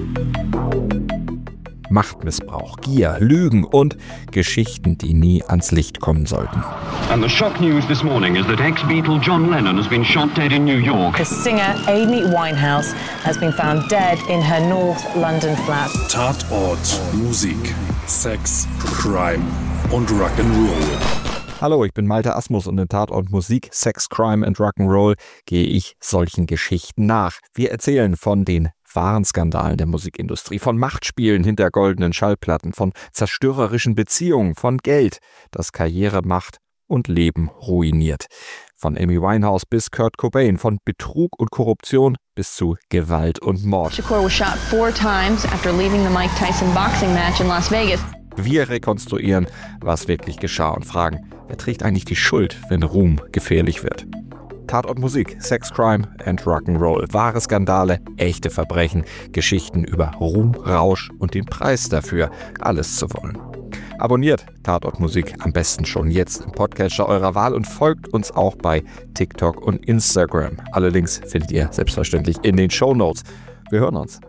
Machtmissbrauch, Gier, Lügen und Geschichten, die nie ans Licht kommen sollten. And the shock news this morning is that ex-Beatle John Lennon has been shot dead in New York. The singer Amy Winehouse has been found dead in her North London flat. Tatort, Musik, Sex, Crime und Rock'n'Roll. Hallo, ich bin Malte Asmus und in Tatort Musik, Sex, Crime and Rock'n'Roll gehe ich solchen Geschichten nach. Wir erzählen von den wahren Skandalen der Musikindustrie, von Machtspielen hinter goldenen Schallplatten, von zerstörerischen Beziehungen, von Geld, das Karriere macht und Leben ruiniert. Von Amy Winehouse bis Kurt Cobain, von Betrug und Korruption bis zu Gewalt und Mord. Shakur was shot 4 times after leaving the Mike Tyson boxing match in Las Vegas. Wir rekonstruieren, was wirklich geschah und fragen, wer trägt eigentlich die Schuld, wenn Ruhm gefährlich wird? Tatort Musik, Sex, Crime and Rock'n'Roll. Wahre Skandale, echte Verbrechen, Geschichten über Ruhm, Rausch und den Preis dafür, alles zu wollen. Abonniert Tatortmusik am besten schon jetzt im Podcatcher eurer Wahl und folgt uns auch bei TikTok und Instagram. Alle Links findet ihr selbstverständlich in den Shownotes. Wir hören uns.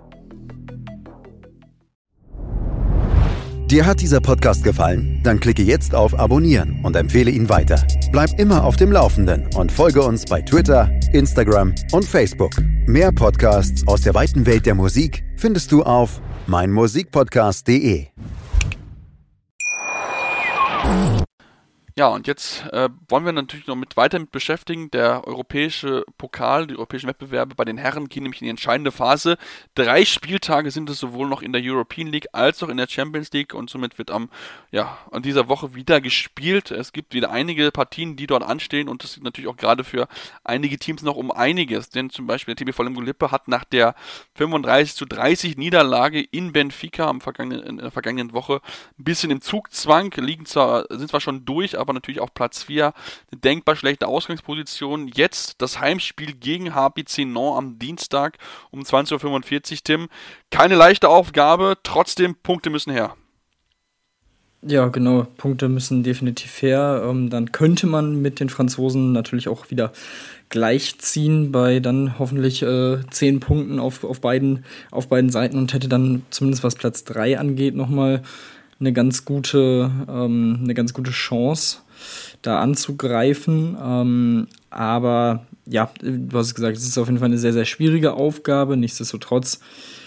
Dir hat dieser Podcast gefallen? Dann klicke jetzt auf Abonnieren und empfehle ihn weiter. Bleib immer auf dem Laufenden und folge uns bei Twitter, Instagram und Facebook. Mehr Podcasts aus der weiten Welt der Musik findest du auf meinmusikpodcast.de. Ja, und jetzt wollen wir natürlich noch weiter mit beschäftigen. Der europäische Pokal, die europäischen Wettbewerbe bei den Herren gehen nämlich in die entscheidende Phase. 3 Spieltage sind es sowohl noch in der European League als auch in der Champions League und somit wird an dieser Woche wieder gespielt. Es gibt wieder einige Partien, die dort anstehen und das ist natürlich auch gerade für einige Teams noch um einiges, denn zum Beispiel der TB Lemgo Lippe hat nach der 35:30 Niederlage in Benfica in der vergangenen Woche ein bisschen im Zugzwang, sind zwar schon durch, aber natürlich auch Platz 4, eine denkbar schlechte Ausgangsposition. Jetzt das Heimspiel gegen HPC Nantes am Dienstag um 20:45 Uhr, Tim. Keine leichte Aufgabe, trotzdem Punkte müssen her. Ja, genau, Punkte müssen definitiv her. Dann könnte man mit den Franzosen natürlich auch wieder gleichziehen bei dann hoffentlich 10 Punkten auf beiden Seiten und hätte dann zumindest was Platz 3 angeht nochmal eine ganz gute Chance, da anzugreifen. Aber ja, du hast gesagt, es ist auf jeden Fall eine sehr, sehr schwierige Aufgabe. Nichtsdestotrotz,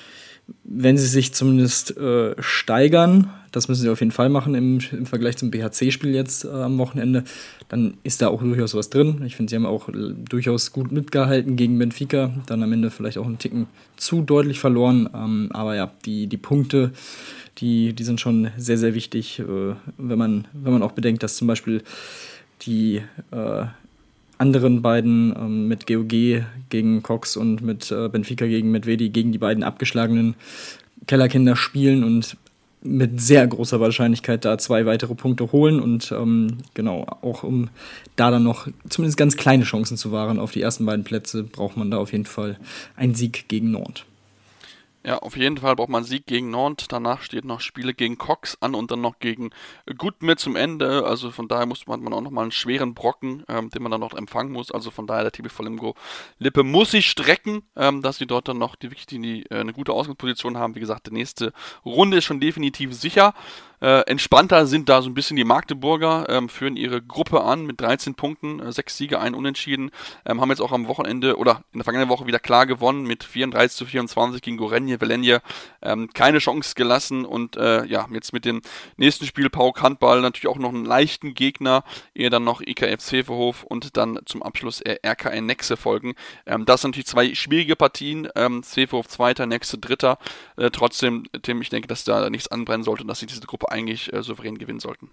wenn sie sich zumindest steigern, das müssen sie auf jeden Fall machen im Vergleich zum BHC-Spiel jetzt am Wochenende, dann ist da auch durchaus was drin. Ich finde, sie haben auch durchaus gut mitgehalten gegen Benfica, dann am Ende vielleicht auch einen Ticken zu deutlich verloren. Aber ja, die Punkte, die sind schon sehr, sehr wichtig, wenn man auch bedenkt, dass zum Beispiel die anderen beiden mit GOG gegen Cox und mit Benfica gegen Medvedi gegen die beiden abgeschlagenen Kellerkinder spielen und mit sehr großer Wahrscheinlichkeit da 2 weitere Punkte holen und auch um da dann noch zumindest ganz kleine Chancen zu wahren auf die ersten beiden Plätze, braucht man da auf jeden Fall einen Sieg gegen Nantes. Ja, auf jeden Fall braucht man einen Sieg gegen Nantes. Danach steht noch Spiele gegen Cox an und dann noch gegen Goodmere zum Ende. Also von daher hat man auch nochmal einen schweren Brocken, den man dann noch empfangen muss. Also von daher, der TB Lemgo Lippe muss sich strecken, dass sie dort dann noch eine gute Ausgangsposition haben. Wie gesagt, die nächste Runde ist schon definitiv sicher. Entspannter sind da so ein bisschen die Magdeburger, führen ihre Gruppe an mit 13 Punkten, 6 Siege, 1 Unentschieden, haben jetzt auch am Wochenende oder in der vergangenen Woche wieder klar gewonnen mit 34:24 gegen Gorenje, keine Chance gelassen und jetzt mit dem nächsten Spiel PAOK Handball natürlich auch noch einen leichten Gegner, ehe dann noch IKF Zevenhof und dann zum Abschluss RKN Nexe folgen. Das sind natürlich 2 schwierige Partien, Zevenhof Zweiter, Nexe Dritter, trotzdem, Tim, ich denke, dass da nichts anbrennen sollte und dass sie diese Gruppe eigentlich souverän gewinnen sollten.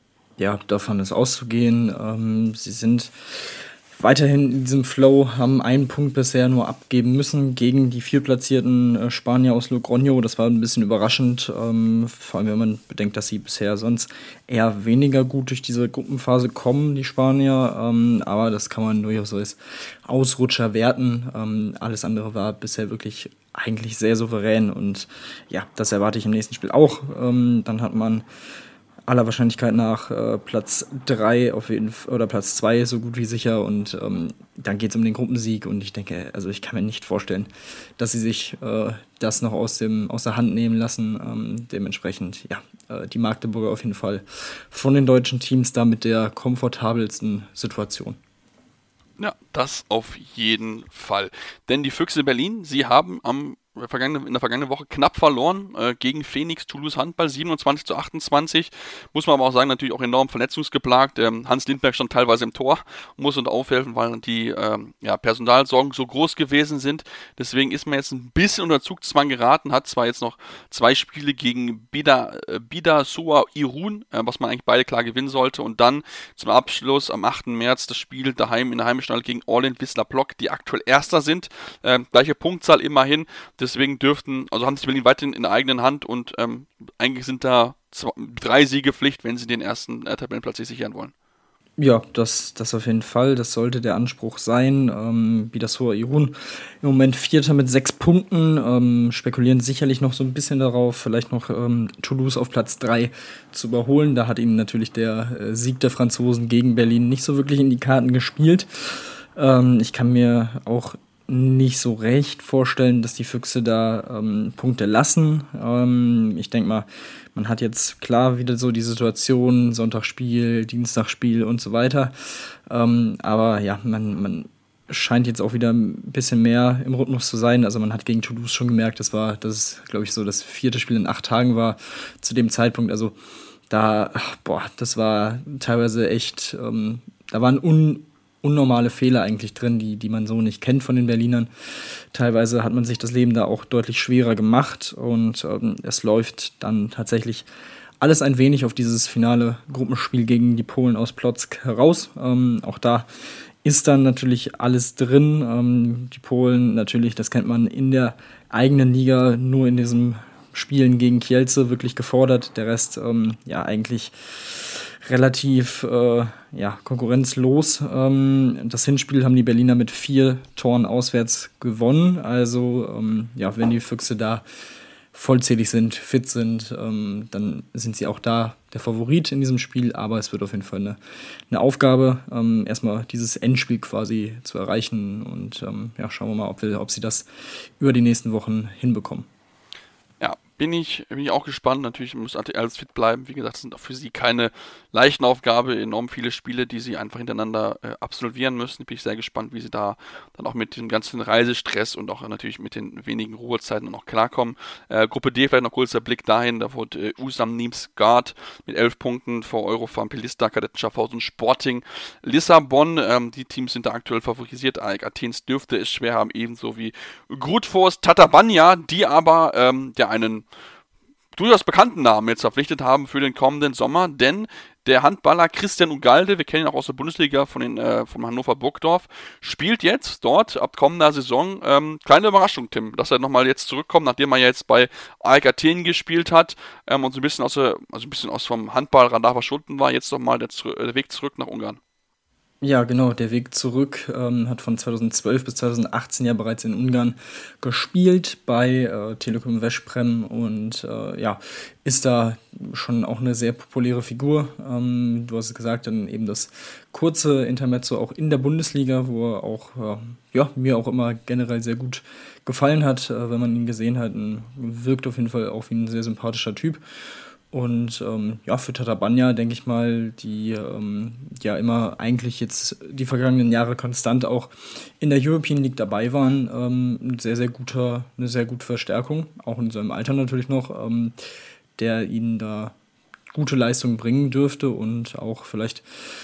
Ja, davon ist auszugehen. Sie sind weiterhin in diesem Flow, haben einen Punkt bisher nur abgeben müssen gegen die 4-platzierten Spanier aus Logroño. Das war ein bisschen überraschend, vor allem wenn man bedenkt, dass sie bisher sonst eher weniger gut durch diese Gruppenphase kommen, die Spanier. Aber das kann man durchaus als Ausrutscher werten. Alles andere war bisher wirklich eigentlich sehr souverän und ja, das erwarte ich im nächsten Spiel auch. Dann hat man aller Wahrscheinlichkeit nach Platz 3 auf jeden Fall, oder Platz 2 so gut wie sicher und dann geht es um den Gruppensieg und ich denke, also ich kann mir nicht vorstellen, dass sie sich das noch aus der Hand nehmen lassen. Dementsprechend, ja, die Magdeburger auf jeden Fall von den deutschen Teams da mit der komfortabelsten Situation. Ja, das auf jeden Fall. Denn die Füchse Berlin, sie haben in der vergangenen Woche knapp verloren gegen Phoenix Toulouse Handball, 27:28. Muss man aber auch sagen, natürlich auch enorm verletzungsgeplagt. Hans Lindberg stand teilweise im Tor, muss und aufhelfen, weil die Personalsorgen so groß gewesen sind. Deswegen ist man jetzt ein bisschen unter Zugzwang geraten, hat zwar jetzt noch 2 Spiele gegen Bidasoa Irun, was man eigentlich beide klar gewinnen sollte. Und dann zum Abschluss am 8. März das Spiel daheim in der Heimstall gegen Orlen Wisla Plock, die aktuell Erster sind. Gleiche Punktzahl immerhin. Deswegen haben sie Berlin weiterhin in der eigenen Hand und eigentlich sind da 3 Siege Pflicht, wenn sie den ersten Tabellenplatz sich sichern wollen. Ja, das auf jeden Fall. Das sollte der Anspruch sein. Bidassoa Irun im Moment Vierter mit 6 Punkten. Spekulieren sicherlich noch so ein bisschen darauf, vielleicht noch Toulouse auf Platz 3 zu überholen. Da hat ihnen natürlich der Sieg der Franzosen gegen Berlin nicht so wirklich in die Karten gespielt. Ich kann mir auch nicht so recht vorstellen, dass die Füchse da Punkte lassen. Ich denke mal, man hat jetzt klar wieder so die Situation, Sonntagsspiel, Dienstagsspiel und so weiter. Aber ja, man scheint jetzt auch wieder ein bisschen mehr im Rhythmus zu sein. Also man hat gegen Toulouse schon gemerkt, dass es, glaube ich, so das 4. Spiel in 8 Tagen war zu dem Zeitpunkt. Also das war teilweise echt, da waren unnormale Fehler eigentlich drin, die man so nicht kennt von den Berlinern. Teilweise hat man sich das Leben da auch deutlich schwerer gemacht und es läuft dann tatsächlich alles ein wenig auf dieses finale Gruppenspiel gegen die Polen aus Płock heraus. Auch da ist dann natürlich alles drin. Die Polen natürlich, das kennt man in der eigenen Liga, nur in diesem Spielen gegen Kielce wirklich gefordert. Der Rest eigentlich relativ konkurrenzlos. Das Hinspiel haben die Berliner mit 4 Toren auswärts gewonnen. Also wenn die Füchse da vollzählig sind, fit sind, dann sind sie auch da der Favorit in diesem Spiel. Aber es wird auf jeden Fall eine Aufgabe, erstmal dieses Endspiel quasi zu erreichen. Und schauen wir mal, ob sie das über die nächsten Wochen hinbekommen. Bin ich auch gespannt. Natürlich muss alles fit bleiben. Wie gesagt, es sind auch für sie keine leichten Aufgabe. Enorm viele Spiele, die sie einfach hintereinander absolvieren müssen. Bin ich sehr gespannt, wie sie da dann auch mit dem ganzen Reisestress und auch natürlich mit den wenigen Ruhezeiten noch klarkommen. Gruppe D, vielleicht noch kurzer Blick dahin. Da wurde Usam Nîmes-Gard mit 11 Punkten vor Eurofarm Pilista, Kadetten Schaffhausen, Sporting Lissabon. Die Teams sind da aktuell favorisiert. AEK Athens dürfte es schwer haben, ebenso wie Grutfors Tatabanya, die aber einen durchaus bekannten Namen jetzt verpflichtet haben für den kommenden Sommer, denn der Handballer Christian Ugalde, wir kennen ihn auch aus der Bundesliga vom Hannover Burgdorf, spielt jetzt dort ab kommender Saison. Kleine Überraschung, Tim, dass er nochmal jetzt zurückkommt, nachdem er jetzt bei AEK Athen gespielt hat und so ein bisschen aus vom Handballradar verschwunden war, jetzt nochmal der Weg zurück nach Ungarn. Ja, genau, der Weg zurück, hat von 2012 bis 2018 ja bereits in Ungarn gespielt bei Telekom Veszprém und ist da schon auch eine sehr populäre Figur. Du hast es gesagt, dann eben das kurze Intermezzo auch in der Bundesliga, wo er auch mir auch immer generell sehr gut gefallen hat, wenn man ihn gesehen hat. Wirkt auf jeden Fall auch wie ein sehr sympathischer Typ. Und für Tatabanya denke ich mal, die immer eigentlich jetzt die vergangenen Jahre konstant auch in der European League dabei waren, eine sehr gute Verstärkung, auch in seinem Alter natürlich noch, der ihnen da gute Leistungen bringen dürfte und auch vielleicht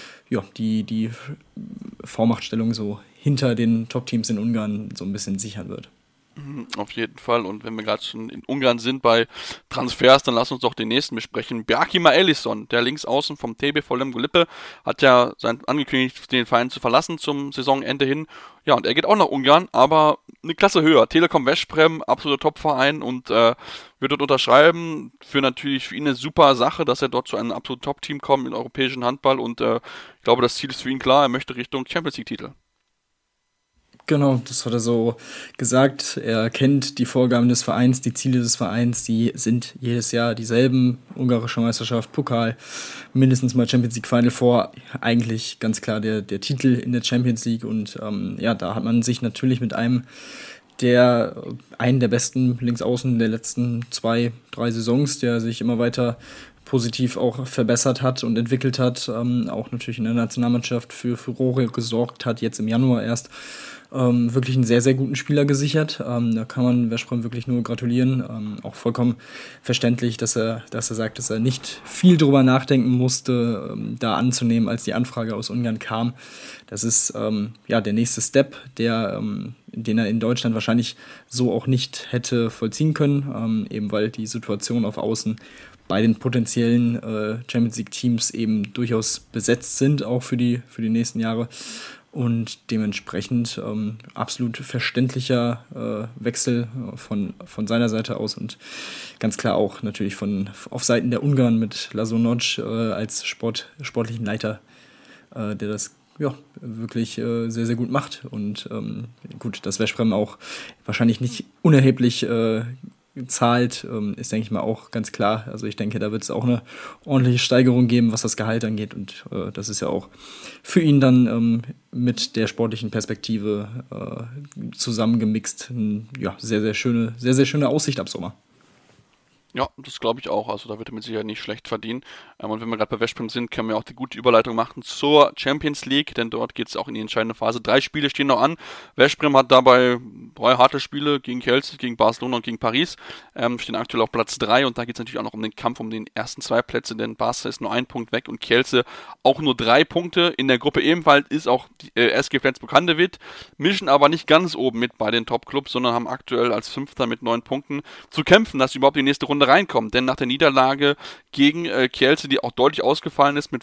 die Vormachtstellung so hinter den Top-Teams in Ungarn so ein bisschen sichern wird. Auf jeden Fall. Und wenn wir gerade schon in Ungarn sind bei Transfers, dann lass uns doch den nächsten besprechen. Bjarkima Ellison, der Linksaußen vom TB Lemgo-Lippe, hat ja angekündigt, den Verein zu verlassen zum Saisonende hin. Ja, und er geht auch nach Ungarn, aber eine Klasse höher. Telekom Veszprém, absoluter Top-Verein und wird dort unterschreiben. Für ihn eine super Sache, dass er dort zu einem absoluten Top-Team kommt im europäischen Handball und ich glaube, das Ziel ist für ihn klar. Er möchte Richtung Champions League-Titel. Genau, das hat er so gesagt. Er kennt die Vorgaben des Vereins, die Ziele des Vereins, die sind jedes Jahr dieselben. Ungarische Meisterschaft, Pokal, mindestens mal Champions League Final Four. Eigentlich ganz klar der Titel in der Champions League. Und da hat man sich natürlich mit einen der besten Linksaußen der letzten 2-3 Saisons, der sich immer weiter positiv auch verbessert hat und entwickelt hat, auch natürlich in der Nationalmannschaft für Furore gesorgt hat, jetzt im Januar erst. Wirklich einen sehr, sehr guten Spieler gesichert. Da kann man Veszprém wirklich nur gratulieren. Auch vollkommen verständlich, dass er sagt, dass er nicht viel drüber nachdenken musste, da anzunehmen, als die Anfrage aus Ungarn kam. Das ist der nächste Step, den er in Deutschland wahrscheinlich so auch nicht hätte vollziehen können, eben weil die Situation auf Außen bei den potenziellen Champions League Teams eben durchaus besetzt sind, auch für die nächsten Jahre. Und dementsprechend absolut verständlicher Wechsel von seiner Seite aus und ganz klar auch natürlich auf Seiten der Ungarn mit Laszlo Noc als sportlichen Leiter der das wirklich sehr, sehr gut macht. Und gut, dass Veszprem auch wahrscheinlich nicht unerheblich zahlt, ist, denke ich mal, auch ganz klar. Also ich denke, da wird es auch eine ordentliche Steigerung geben, was das Gehalt angeht. Und das ist ja auch für ihn dann mit der sportlichen Perspektive zusammengemixt. Sehr, sehr schöne Aussicht ab Sommer. Ja, das glaube ich auch. Also da wird er mit Sicherheit nicht schlecht verdienen. Und wenn wir gerade bei Veszprem sind, können wir auch die gute Überleitung machen zur Champions League, denn dort geht es auch in die entscheidende Phase. 3 Spiele stehen noch an. Veszprem hat dabei 3 harte Spiele gegen Kielce, gegen Barcelona und gegen Paris. Stehen aktuell auf Platz 3 und da geht es natürlich auch noch um den Kampf um den ersten 2 Plätze, denn Barca ist nur 1 Punkt weg und Kielce auch nur 3 Punkte. In der Gruppe ebenfalls ist auch die SG Flensburg-Handewitt, mischen aber nicht ganz oben mit bei den Top-Clubs, sondern haben aktuell als Fünfter mit 9 Punkten zu kämpfen, dass sie überhaupt in die nächste Runde reinkommen. Denn nach der Niederlage gegen Kielce, die auch deutlich ausgefallen ist mit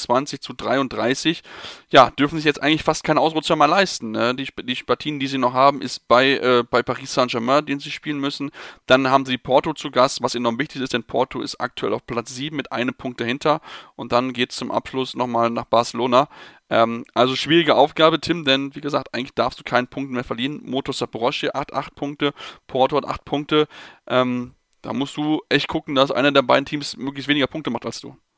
25-33, dürfen sich jetzt eigentlich fast keine Ausrutscher mehr leisten. Ne? Die Partien, die sie noch haben, ist bei Paris Saint-Germain, den sie spielen müssen. Dann haben sie Porto zu Gast, was enorm wichtig ist, denn Porto ist aktuell auf Platz 7 mit 1 Punkt dahinter. Und dann geht es zum Abschluss nochmal nach Barcelona. Also schwierige Aufgabe, Tim, denn wie gesagt, eigentlich darfst du keinen Punkt mehr verlieren. Motor Zaporozhye hat 8 Punkte, Porto hat 8 Punkte. Da musst du echt gucken, dass einer der beiden Teams möglichst weniger Punkte macht als du.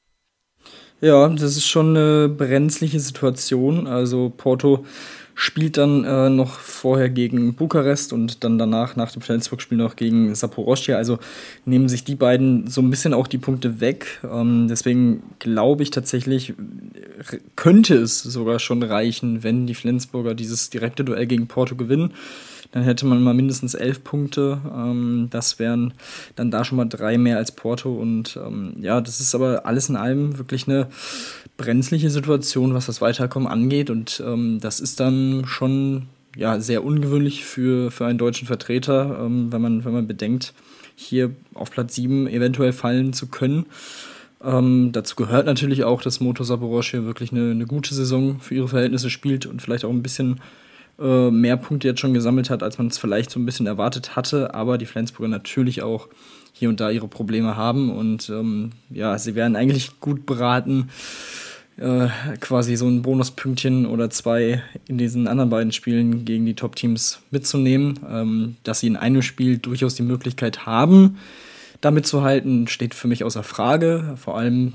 Ja, das ist schon eine brenzliche Situation. Also Porto spielt dann noch vorher gegen Bukarest und dann danach, nach dem Flensburg-Spiel, noch gegen Zaporozhye. Also nehmen sich die beiden so ein bisschen auch die Punkte weg. Deswegen glaube ich tatsächlich, könnte es sogar schon reichen, wenn die Flensburger dieses direkte Duell gegen Porto gewinnen. Dann hätte man mal mindestens 11 Punkte. Das wären dann da schon mal 3 mehr als Porto. Und das ist aber alles in allem wirklich eine brenzliche Situation, was das Weiterkommen angeht. Und das ist dann schon sehr ungewöhnlich für einen deutschen Vertreter, wenn man bedenkt, hier auf Platz 7 eventuell fallen zu können. Dazu gehört natürlich auch, dass Motor Zaporozhye wirklich eine gute Saison für ihre Verhältnisse spielt und vielleicht auch ein bisschen mehr Punkte jetzt schon gesammelt hat, als man es vielleicht so ein bisschen erwartet hatte, aber die Flensburger natürlich auch hier und da ihre Probleme haben und sie wären eigentlich gut beraten, quasi so ein Bonuspünktchen oder 2 in diesen anderen beiden Spielen gegen die Top-Teams mitzunehmen. Dass sie in einem Spiel durchaus die Möglichkeit haben, damit zu halten, steht für mich außer Frage, vor allem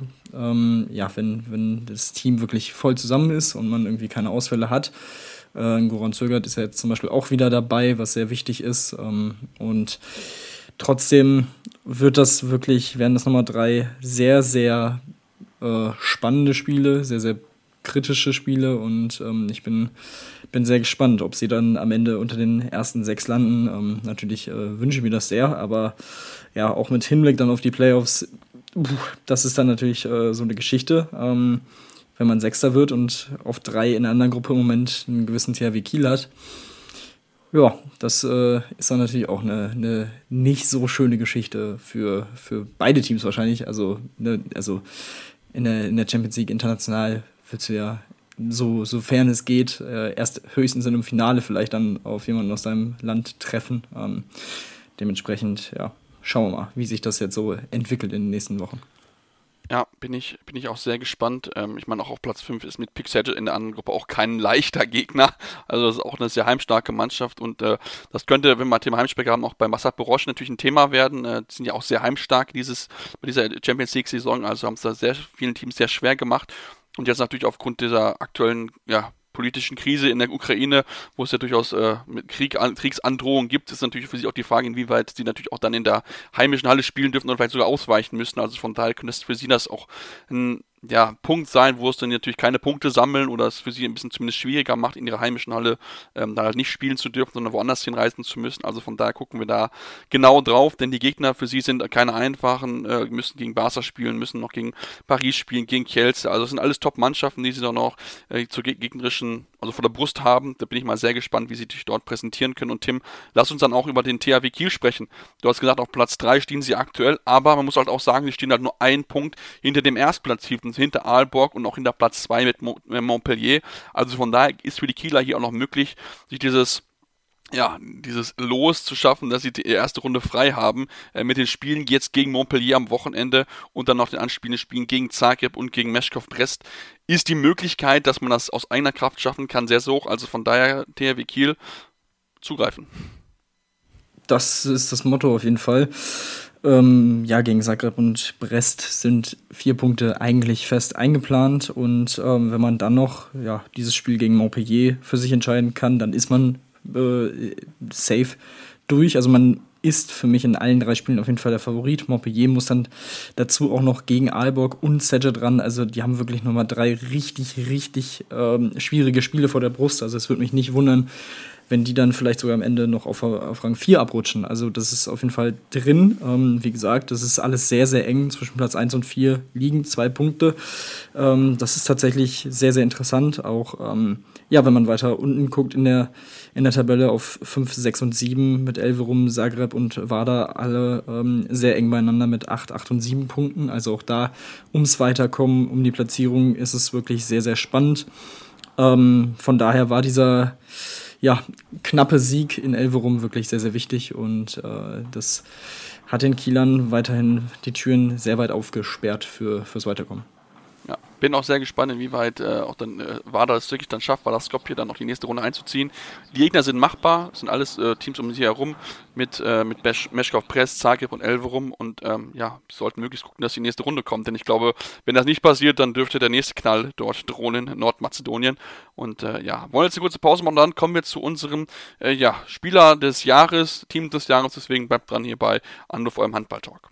wenn das Team wirklich voll zusammen ist und man irgendwie keine Ausfälle hat. Goran Zögert ist ja jetzt zum Beispiel auch wieder dabei, was sehr wichtig ist. Und trotzdem werden das nochmal 3 sehr, sehr spannende Spiele, sehr, sehr kritische Spiele. Und ich bin sehr gespannt, ob sie dann am Ende unter den ersten 6 landen. Natürlich wünsche ich mir das sehr, aber auch mit Hinblick dann auf die Playoffs, das ist dann natürlich so eine Geschichte. Wenn man Sechster wird und auf 3 in einer anderen Gruppe im Moment einen gewissen THW Kiel hat. Ja, das ist dann natürlich auch eine nicht so schöne Geschichte für beide Teams wahrscheinlich. Also in der Champions League international willst du ja, sofern es geht, erst höchstens in einem Finale vielleicht dann auf jemanden aus deinem Land treffen. Dementsprechend, schauen wir mal, wie sich das jetzt so entwickelt in den nächsten Wochen. Ja, bin ich auch sehr gespannt. Ich meine, auch auf Platz 5 ist mit Pixette in der anderen Gruppe auch kein leichter Gegner. Also das ist auch eine sehr heimstarke Mannschaft und das könnte, wenn wir Thema Heimspiel haben, auch bei Zaporozhye natürlich ein Thema werden. Die sind ja auch sehr heimstark bei dieser Champions League-Saison, also haben es da sehr vielen Teams sehr schwer gemacht. Und jetzt natürlich aufgrund dieser aktuellen, politischen Krise in der Ukraine, wo es ja durchaus mit Kriegsandrohungen gibt, ist natürlich für sie auch die Frage, inwieweit sie natürlich auch dann in der heimischen Halle spielen dürfen oder vielleicht sogar ausweichen müssen. Also von daher könnte es für sie das auch ein Punkt sein, wo es dann natürlich keine Punkte sammeln oder es für sie ein bisschen zumindest schwieriger macht, in ihrer heimischen Halle dann halt nicht spielen zu dürfen, sondern woanders hinreisen zu müssen. Also von daher gucken wir da genau drauf, denn die Gegner für sie sind keine einfachen, müssen gegen Barca spielen, müssen noch gegen Paris spielen, gegen Kielce. Also das sind alles Top-Mannschaften, die sie dann auch zur gegnerischen, also vor der Brust haben. Da bin ich mal sehr gespannt, wie sie sich dort präsentieren können. Und Tim, lass uns dann auch über den THW Kiel sprechen. Du hast gesagt, auf Platz 3 stehen sie aktuell, aber man muss halt auch sagen, sie stehen halt nur 1 Punkt hinter dem Erstplatzierten, hinter Aalborg und auch hinter Platz 2 mit Montpellier. Also von daher ist für die Kieler hier auch noch möglich, sich dieses dieses Los zu schaffen, dass sie die erste Runde frei haben, mit den Spielen jetzt gegen Montpellier am Wochenende und dann noch den anspielenden Spielen gegen Zagreb und gegen Meshkov Brest, ist die Möglichkeit, dass man das aus eigener Kraft schaffen kann, sehr, sehr hoch. Also von daher, THW Kiel, zugreifen. Das ist das Motto auf jeden Fall. Gegen Zagreb und Brest sind 4 Punkte eigentlich fest eingeplant und wenn man dann noch dieses Spiel gegen Montpellier für sich entscheiden kann, dann ist man safe durch. Also man ist für mich in allen 3 Spielen auf jeden Fall der Favorit. Montpellier muss dann dazu auch noch gegen Aalborg und Szeged dran. Also die haben wirklich nochmal 3 richtig, richtig schwierige Spiele vor der Brust. Also es würde mich nicht wundern, wenn die dann vielleicht sogar am Ende noch auf Rang 4 abrutschen. Also das ist auf jeden Fall drin. Wie gesagt, das ist alles sehr, sehr eng. Zwischen Platz 1 und 4 liegen 2 Punkte. Das ist tatsächlich sehr, sehr interessant. Auch wenn man weiter unten guckt in der Tabelle auf 5, 6 und 7 mit Elverum, Zagreb und Vardar alle sehr eng beieinander mit 8, 8 und 7 Punkten. Also auch da ums Weiterkommen, um die Platzierung ist es wirklich sehr, sehr spannend. Von daher war dieser knappe Sieg in Elverum wirklich sehr, sehr wichtig und das hat den Kielern weiterhin die Türen sehr weit aufgesperrt fürs Weiterkommen. Ja, bin auch sehr gespannt, inwieweit auch dann Vardar es wirklich dann schafft, Vardar Skopje dann noch die nächste Runde einzuziehen. Die Gegner sind machbar, es sind alles Teams um sie herum mit Meshkov Brest, Zagreb und Elverum und sollten möglichst gucken, dass die nächste Runde kommt, denn ich glaube, wenn das nicht passiert, dann dürfte der nächste Knall dort drohen in Nordmazedonien und wollen jetzt eine kurze Pause machen und dann kommen wir zu unserem Spieler des Jahres, Team des Jahres, deswegen bleibt dran hier bei Anruf eurem Handball-Talk.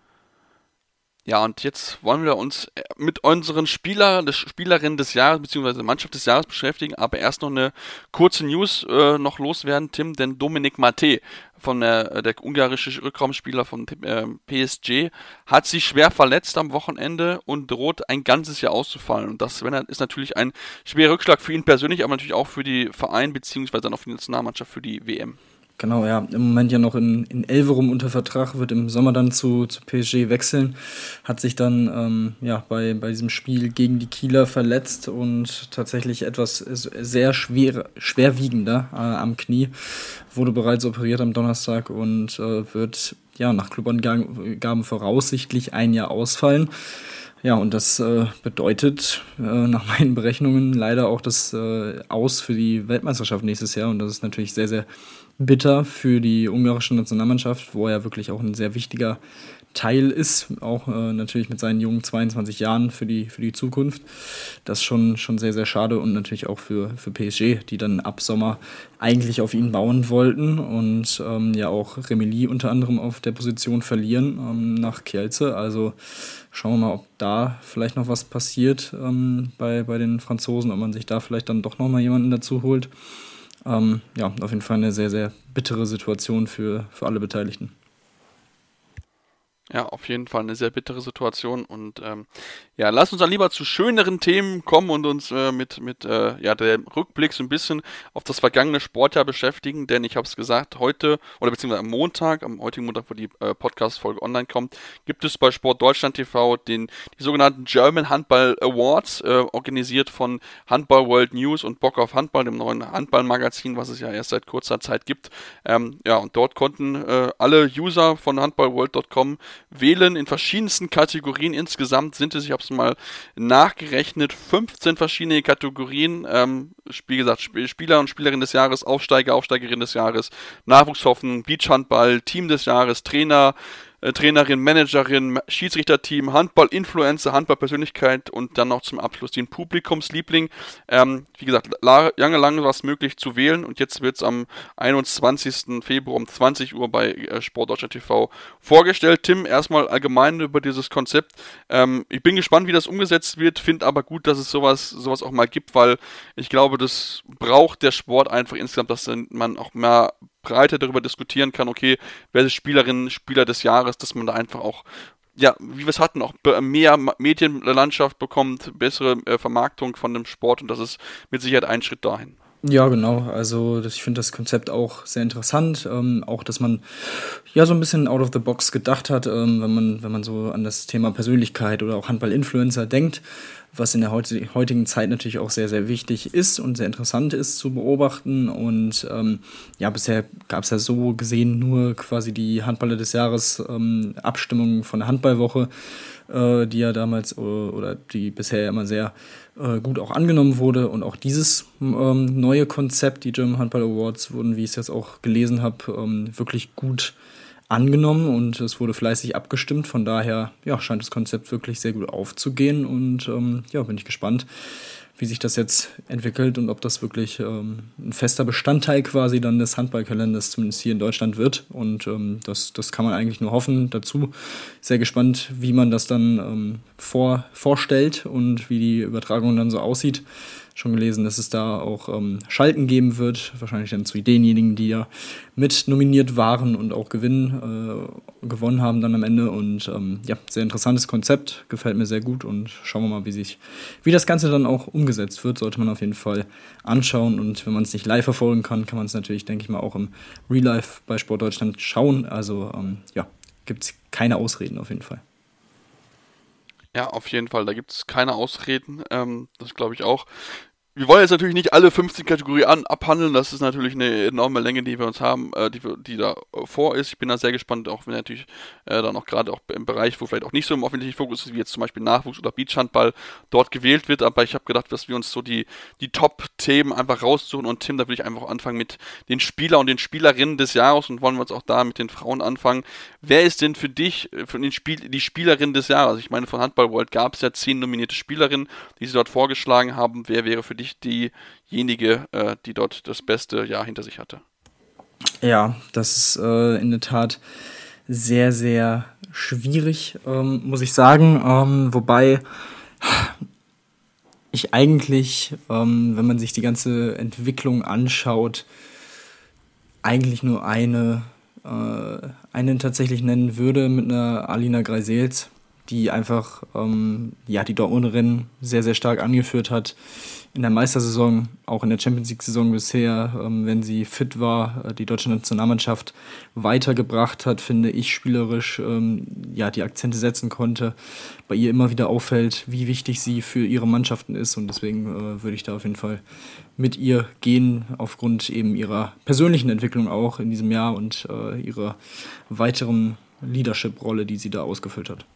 Ja, und jetzt wollen wir uns mit unseren Spielerinnen des Jahres bzw. Mannschaft des Jahres beschäftigen, aber erst noch eine kurze News noch loswerden, Tim, denn Dominik Mate von der ungarische Rückraumspieler von PSG hat sich schwer verletzt am Wochenende und droht ein ganzes Jahr auszufallen. Und das ist natürlich ein schwerer Rückschlag für ihn persönlich, aber natürlich auch für die Verein bzw. dann auch für die Nationalmannschaft für die WM. Genau, ja, im Moment ja noch in Elverum unter Vertrag, wird im Sommer dann zu PSG wechseln, hat sich dann bei diesem Spiel gegen die Kieler verletzt und tatsächlich etwas sehr schwerwiegender am Knie, wurde bereits operiert am Donnerstag und wird nach Clubangaben voraussichtlich ein Jahr ausfallen. Ja, und das bedeutet nach meinen Berechnungen leider auch das Aus für die Weltmeisterschaft nächstes Jahr und das ist natürlich sehr, sehr bitter für die ungarische Nationalmannschaft, wo er wirklich auch ein sehr wichtiger Teil ist, auch natürlich mit seinen jungen 22 Jahren für die Zukunft. Das ist schon sehr, sehr schade und natürlich auch für PSG, die dann ab Sommer eigentlich auf ihn bauen wollten und auch Remili unter anderem auf der Position verlieren nach Kielce. Also schauen wir mal, ob da vielleicht noch was passiert bei den Franzosen, ob man sich da vielleicht dann doch nochmal jemanden dazu holt. Auf jeden Fall eine sehr, sehr bittere Situation für alle Beteiligten. Ja, auf jeden Fall eine sehr bittere Situation und lass uns dann lieber zu schöneren Themen kommen und uns mit dem Rückblick so ein bisschen auf das vergangene Sportjahr beschäftigen, denn ich habe es gesagt, heute oder beziehungsweise am heutigen Montag, wo die Podcast-Folge online kommt, gibt es bei Sport Deutschland TV die sogenannten German Handball Awards, organisiert von Handball World News und Bock auf Handball, dem neuen Handballmagazin, was es ja erst seit kurzer Zeit gibt. Und dort konnten alle User von handballworld.com wählen in verschiedensten Kategorien. Insgesamt sind es, ich habe es mal nachgerechnet, 15 verschiedene Kategorien. Wie gesagt, Spieler und Spielerin des Jahres, Aufsteiger, Aufsteigerin des Jahres, Nachwuchshoffnung, Beachhandball, Team des Jahres, Trainerin, Managerin, Schiedsrichterteam, Handball-Influencer, Handball-Persönlichkeit und dann noch zum Abschluss den Publikumsliebling. Wie gesagt, lange war es möglich zu wählen und jetzt wird es am 21. Februar um 20 Uhr bei Sport Deutschland TV vorgestellt. Tim, erstmal allgemein über dieses Konzept. Ich bin gespannt, wie das umgesetzt wird, finde aber gut, dass es sowas auch mal gibt, weil ich glaube, das braucht der Sport einfach insgesamt, dass man auch mehr breiter darüber diskutieren kann, okay, wer ist Spielerin, Spieler des Jahres, dass man da einfach auch, wie wir es hatten, auch mehr Medienlandschaft bekommt, bessere Vermarktung von dem Sport und das ist mit Sicherheit ein Schritt dahin. Ja, genau. Also ich finde das Konzept auch sehr interessant. Auch, dass man so ein bisschen out of the box gedacht hat, wenn man so an das Thema Persönlichkeit oder auch Handball-Influencer denkt. was in der heutigen Zeit natürlich auch sehr, sehr wichtig ist und sehr interessant ist zu beobachten. Und bisher gab es ja so gesehen nur quasi die Handballer des Jahres Abstimmung von der Handballwoche, die ja damals oder die bisher immer sehr gut auch angenommen wurde. Und auch dieses neue Konzept, die German Handball Awards, wurden, wie ich es jetzt auch gelesen habe, wirklich gut angenommen und es wurde fleißig abgestimmt. Von daher scheint das Konzept wirklich sehr gut aufzugehen und bin ich gespannt, wie sich das jetzt entwickelt und ob das wirklich ein fester Bestandteil quasi dann des Handballkalenders zumindest hier in Deutschland wird. Und das kann man eigentlich nur hoffen. Dazu sehr gespannt, wie man das dann vorstellt und wie die Übertragung dann so aussieht. Schon gelesen, dass es da auch Schalten geben wird, wahrscheinlich dann zu denjenigen, die ja mit nominiert waren und auch gewonnen haben dann am Ende. Und sehr interessantes Konzept, gefällt mir sehr gut und schauen wir mal, wie das Ganze dann auch umgesetzt wird, sollte man auf jeden Fall anschauen. Und wenn man es nicht live verfolgen kann, kann man es natürlich, denke ich mal, auch im Real Life bei Sport Deutschland schauen. Also gibt es keine Ausreden auf jeden Fall. Ja, auf jeden Fall, da gibt es keine Ausreden, das glaube ich auch. Wir wollen jetzt natürlich nicht alle 15 Kategorien abhandeln, das ist natürlich eine enorme Länge, die wir uns haben, die da vor ist. Ich bin da sehr gespannt, auch wenn natürlich dann auch gerade auch im Bereich, wo vielleicht auch nicht so im öffentlichen Fokus ist, wie jetzt zum Beispiel Nachwuchs oder Beachhandball dort gewählt wird, aber ich habe gedacht, dass wir uns so die Top-Themen einfach raussuchen und Tim, da will ich einfach anfangen mit den Spieler und den Spielerinnen des Jahres und wollen wir uns auch da mit den Frauen anfangen. Wer ist denn für dich, die Spielerin des Jahres? Ich meine, von Handball World gab es ja 10 nominierte Spielerinnen, die sie dort vorgeschlagen haben. Wer wäre für dich diejenige, die dort das beste Jahr hinter sich hatte? Ja, das ist in der Tat sehr, sehr schwierig, muss ich sagen. Wobei ich eigentlich, wenn man sich die ganze Entwicklung anschaut, eigentlich nur eine tatsächlich nennen würde mit einer Alina Greisels, die einfach die Dortmunderin sehr, sehr stark angeführt hat in der Meistersaison, auch in der Champions-League-Saison bisher, wenn sie fit war, die deutsche Nationalmannschaft weitergebracht hat, finde ich, spielerisch die Akzente setzen konnte. Bei ihr immer wieder auffällt, wie wichtig sie für ihre Mannschaften ist und deswegen würde ich da auf jeden Fall mit ihr gehen, aufgrund eben ihrer persönlichen Entwicklung auch in diesem Jahr und ihrer weiteren Leadership-Rolle, die sie da ausgefüllt hat.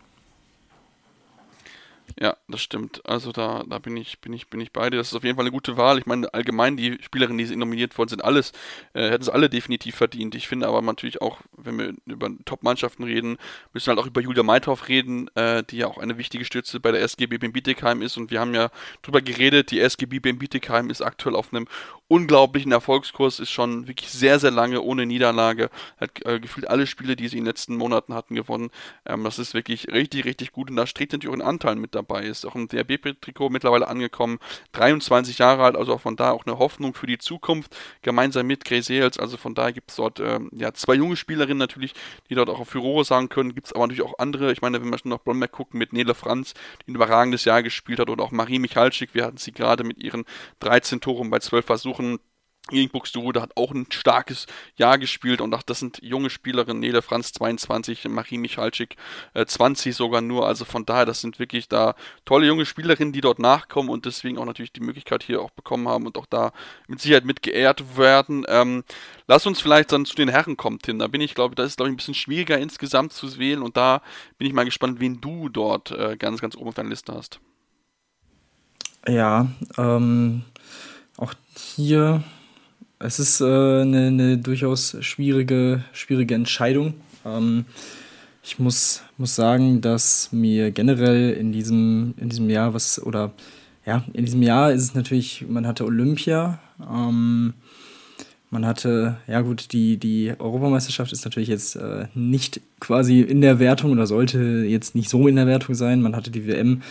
Ja, das stimmt. Also da bin ich bei dir. Das ist auf jeden Fall eine gute Wahl. Ich meine, allgemein die Spielerinnen, die nominiert worden sind, hätten es alle definitiv verdient. Ich finde aber natürlich auch, wenn wir über Top-Mannschaften reden, müssen wir halt auch über Julia Meithoff reden, die ja auch eine wichtige Stütze bei der SGB Bietigheim ist. Und wir haben ja drüber geredet, die SGB Bietigheim ist aktuell auf einem unglaublichen Erfolgskurs, ist schon wirklich sehr, sehr lange ohne Niederlage. Hat gefühlt alle Spiele, die sie in den letzten Monaten hatten, gewonnen. Das ist wirklich richtig, richtig gut. Und da steht natürlich auch ein Anteil mit dabei. Ist auch im DRB-Trikot mittlerweile angekommen. 23 Jahre alt, also auch von da auch eine Hoffnung für die Zukunft. Gemeinsam mit Greisels, also von daher gibt es dort 2 junge Spielerinnen natürlich, die dort auch auf Furore sagen können. Gibt es aber natürlich auch andere. Ich meine, wenn wir schon nach Blomberg gucken, mit Nele Franz, die ein überragendes Jahr gespielt hat, oder auch Marie Michalczyk, wir hatten sie gerade mit ihren 13 Toren bei 12 Versuchen gegen Buxtehude, hat auch ein starkes Jahr gespielt und auch das sind junge Spielerinnen, Nele Franz 22, Marie Michalczyk 20 sogar nur, also von daher, das sind wirklich da tolle junge Spielerinnen, die dort nachkommen und deswegen auch natürlich die Möglichkeit hier auch bekommen haben und auch da mit Sicherheit mit geehrt werden. Lass uns vielleicht dann zu den Herren kommen, Tim, da ist glaube ich ein bisschen schwieriger insgesamt zu wählen und da bin ich mal gespannt, wen du dort ganz, ganz oben auf deiner Liste hast. Ja, auch hier, es ist eine durchaus schwierige Entscheidung. Ich muss sagen, dass mir generell in diesem Jahr in diesem Jahr ist es natürlich, man hatte Olympia, man hatte, die Europameisterschaft ist natürlich jetzt nicht quasi in der Wertung oder sollte jetzt nicht so in der Wertung sein, man hatte die WM,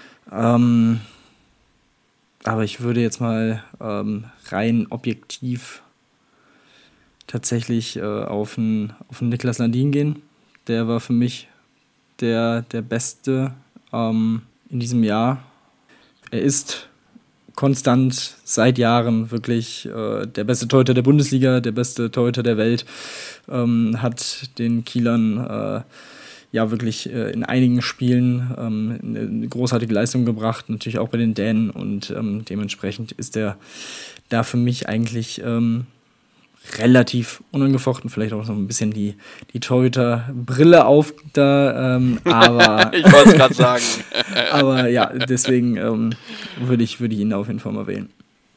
aber ich würde jetzt mal rein objektiv tatsächlich auf einen Niklas Landin gehen. Der war für mich der Beste in diesem Jahr. Er ist konstant seit Jahren wirklich der beste Torhüter der Bundesliga, der beste Torhüter der Welt, hat den Kielern ja wirklich in einigen Spielen eine großartige Leistung gebracht, natürlich auch bei den Dänen, und dementsprechend ist er da für mich eigentlich relativ unangefochten, vielleicht auch noch ein bisschen die Torhüter-Brille auf da, aber ich wollte es gerade sagen. aber ja, deswegen würde ich ihn auf jeden Fall mal wählen.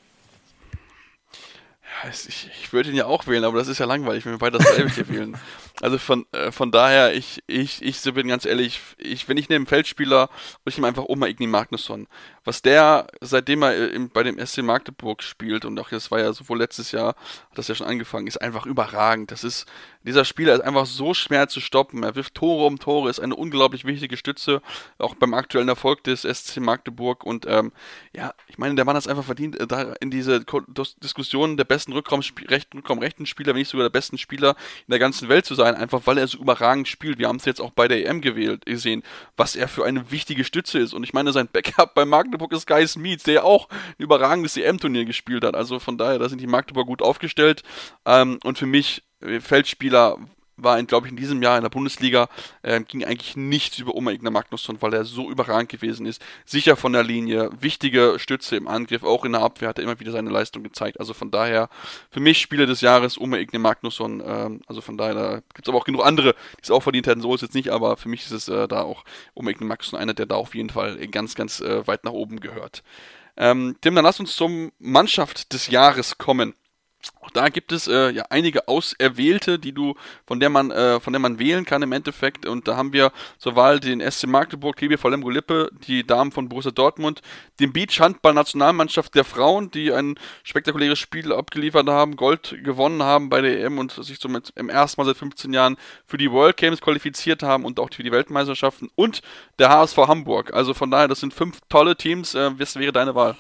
Ich würde ihn ja auch wählen, aber das ist ja langweilig, wenn wir beide dasselbe hier wählen. Also von daher, ich bin ganz ehrlich, wenn ich nehme einen Feldspieler, würde ich nehme einfach Omar Igni Magnusson. Was der, seitdem er bei dem SC Magdeburg spielt, und auch das war ja sowohl letztes Jahr, hat das ja schon angefangen, ist einfach überragend. Dieser Spieler ist einfach so schwer zu stoppen. Er wirft Tore um Tore, ist eine unglaublich wichtige Stütze, auch beim aktuellen Erfolg des SC Magdeburg. Und ich meine, der Mann hat es einfach verdient, da in diese Diskussion der besten rechten Spieler, wenn nicht sogar der besten Spieler in der ganzen Welt zu sein, einfach weil er so überragend spielt. Wir haben es jetzt auch bei der EM gesehen, was er für eine wichtige Stütze ist. Und ich meine, sein Backup bei Magdeburg ist Guy Smits, der ja auch ein überragendes EM-Turnier gespielt hat. Also von daher, da sind die Magdeburger gut aufgestellt. Und für mich, Feldspieler war, glaube ich, in diesem Jahr in der Bundesliga, ging eigentlich nichts über Omar Igni Magnusson, weil er so überragend gewesen ist. Sicher von der Linie, wichtige Stütze im Angriff, auch in der Abwehr hat er immer wieder seine Leistung gezeigt. Also von daher, für mich Spieler des Jahres Omar Igni Magnusson. Also von daher, da gibt es aber auch genug andere, die es auch verdient hätten. So ist es jetzt nicht, aber für mich ist es da auch Omar Igni Magnusson einer, der da auf jeden Fall ganz, ganz weit nach oben gehört. Tim, dann lass uns zum Mannschaft des Jahres kommen. Auch da gibt es einige Auserwählte, von der man wählen kann im Endeffekt. Und da haben wir sowohl den SC Magdeburg, TBV Lemgo-Lippe, die Damen von Borussia Dortmund, den Beachhandball-Nationalmannschaft der Frauen, die ein spektakuläres Spiel abgeliefert haben, Gold gewonnen haben bei der EM und sich somit im ersten Mal seit 15 Jahren für die World Games qualifiziert haben und auch für die Weltmeisterschaften, und der HSV Hamburg. Also von daher, das sind 5 tolle Teams. Was wäre deine Wahl?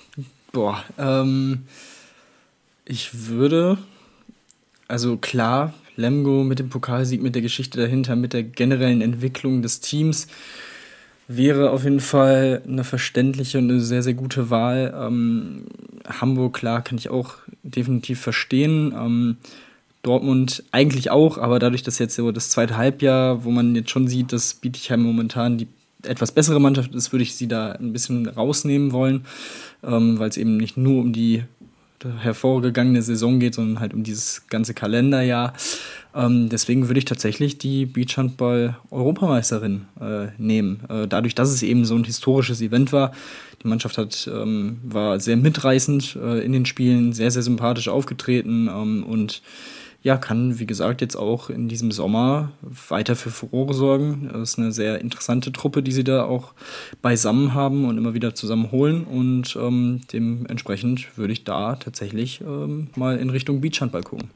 Ich würde, also klar, Lemgo mit dem Pokalsieg, mit der Geschichte dahinter, mit der generellen Entwicklung des Teams, wäre auf jeden Fall eine verständliche und eine sehr, sehr gute Wahl. Hamburg, klar, kann ich auch definitiv verstehen. Dortmund eigentlich auch, aber dadurch, dass jetzt so das zweite Halbjahr, wo man jetzt schon sieht, dass Bietigheim momentan die etwas bessere Mannschaft ist, würde ich sie da ein bisschen rausnehmen wollen, weil es eben nicht nur um die hervorgegangene Saison geht, sondern halt um dieses ganze Kalenderjahr. Deswegen würde ich tatsächlich die Beachhandball-Europameisterin nehmen. Dadurch, dass es eben so ein historisches Event war. Die Mannschaft war sehr mitreißend in den Spielen, sehr, sehr sympathisch aufgetreten und ja, kann, wie gesagt, jetzt auch in diesem Sommer weiter für Furore sorgen. Das ist eine sehr interessante Truppe, die sie da auch beisammen haben und immer wieder zusammenholen. Und dementsprechend würde ich da tatsächlich mal in Richtung Beachhandball gucken.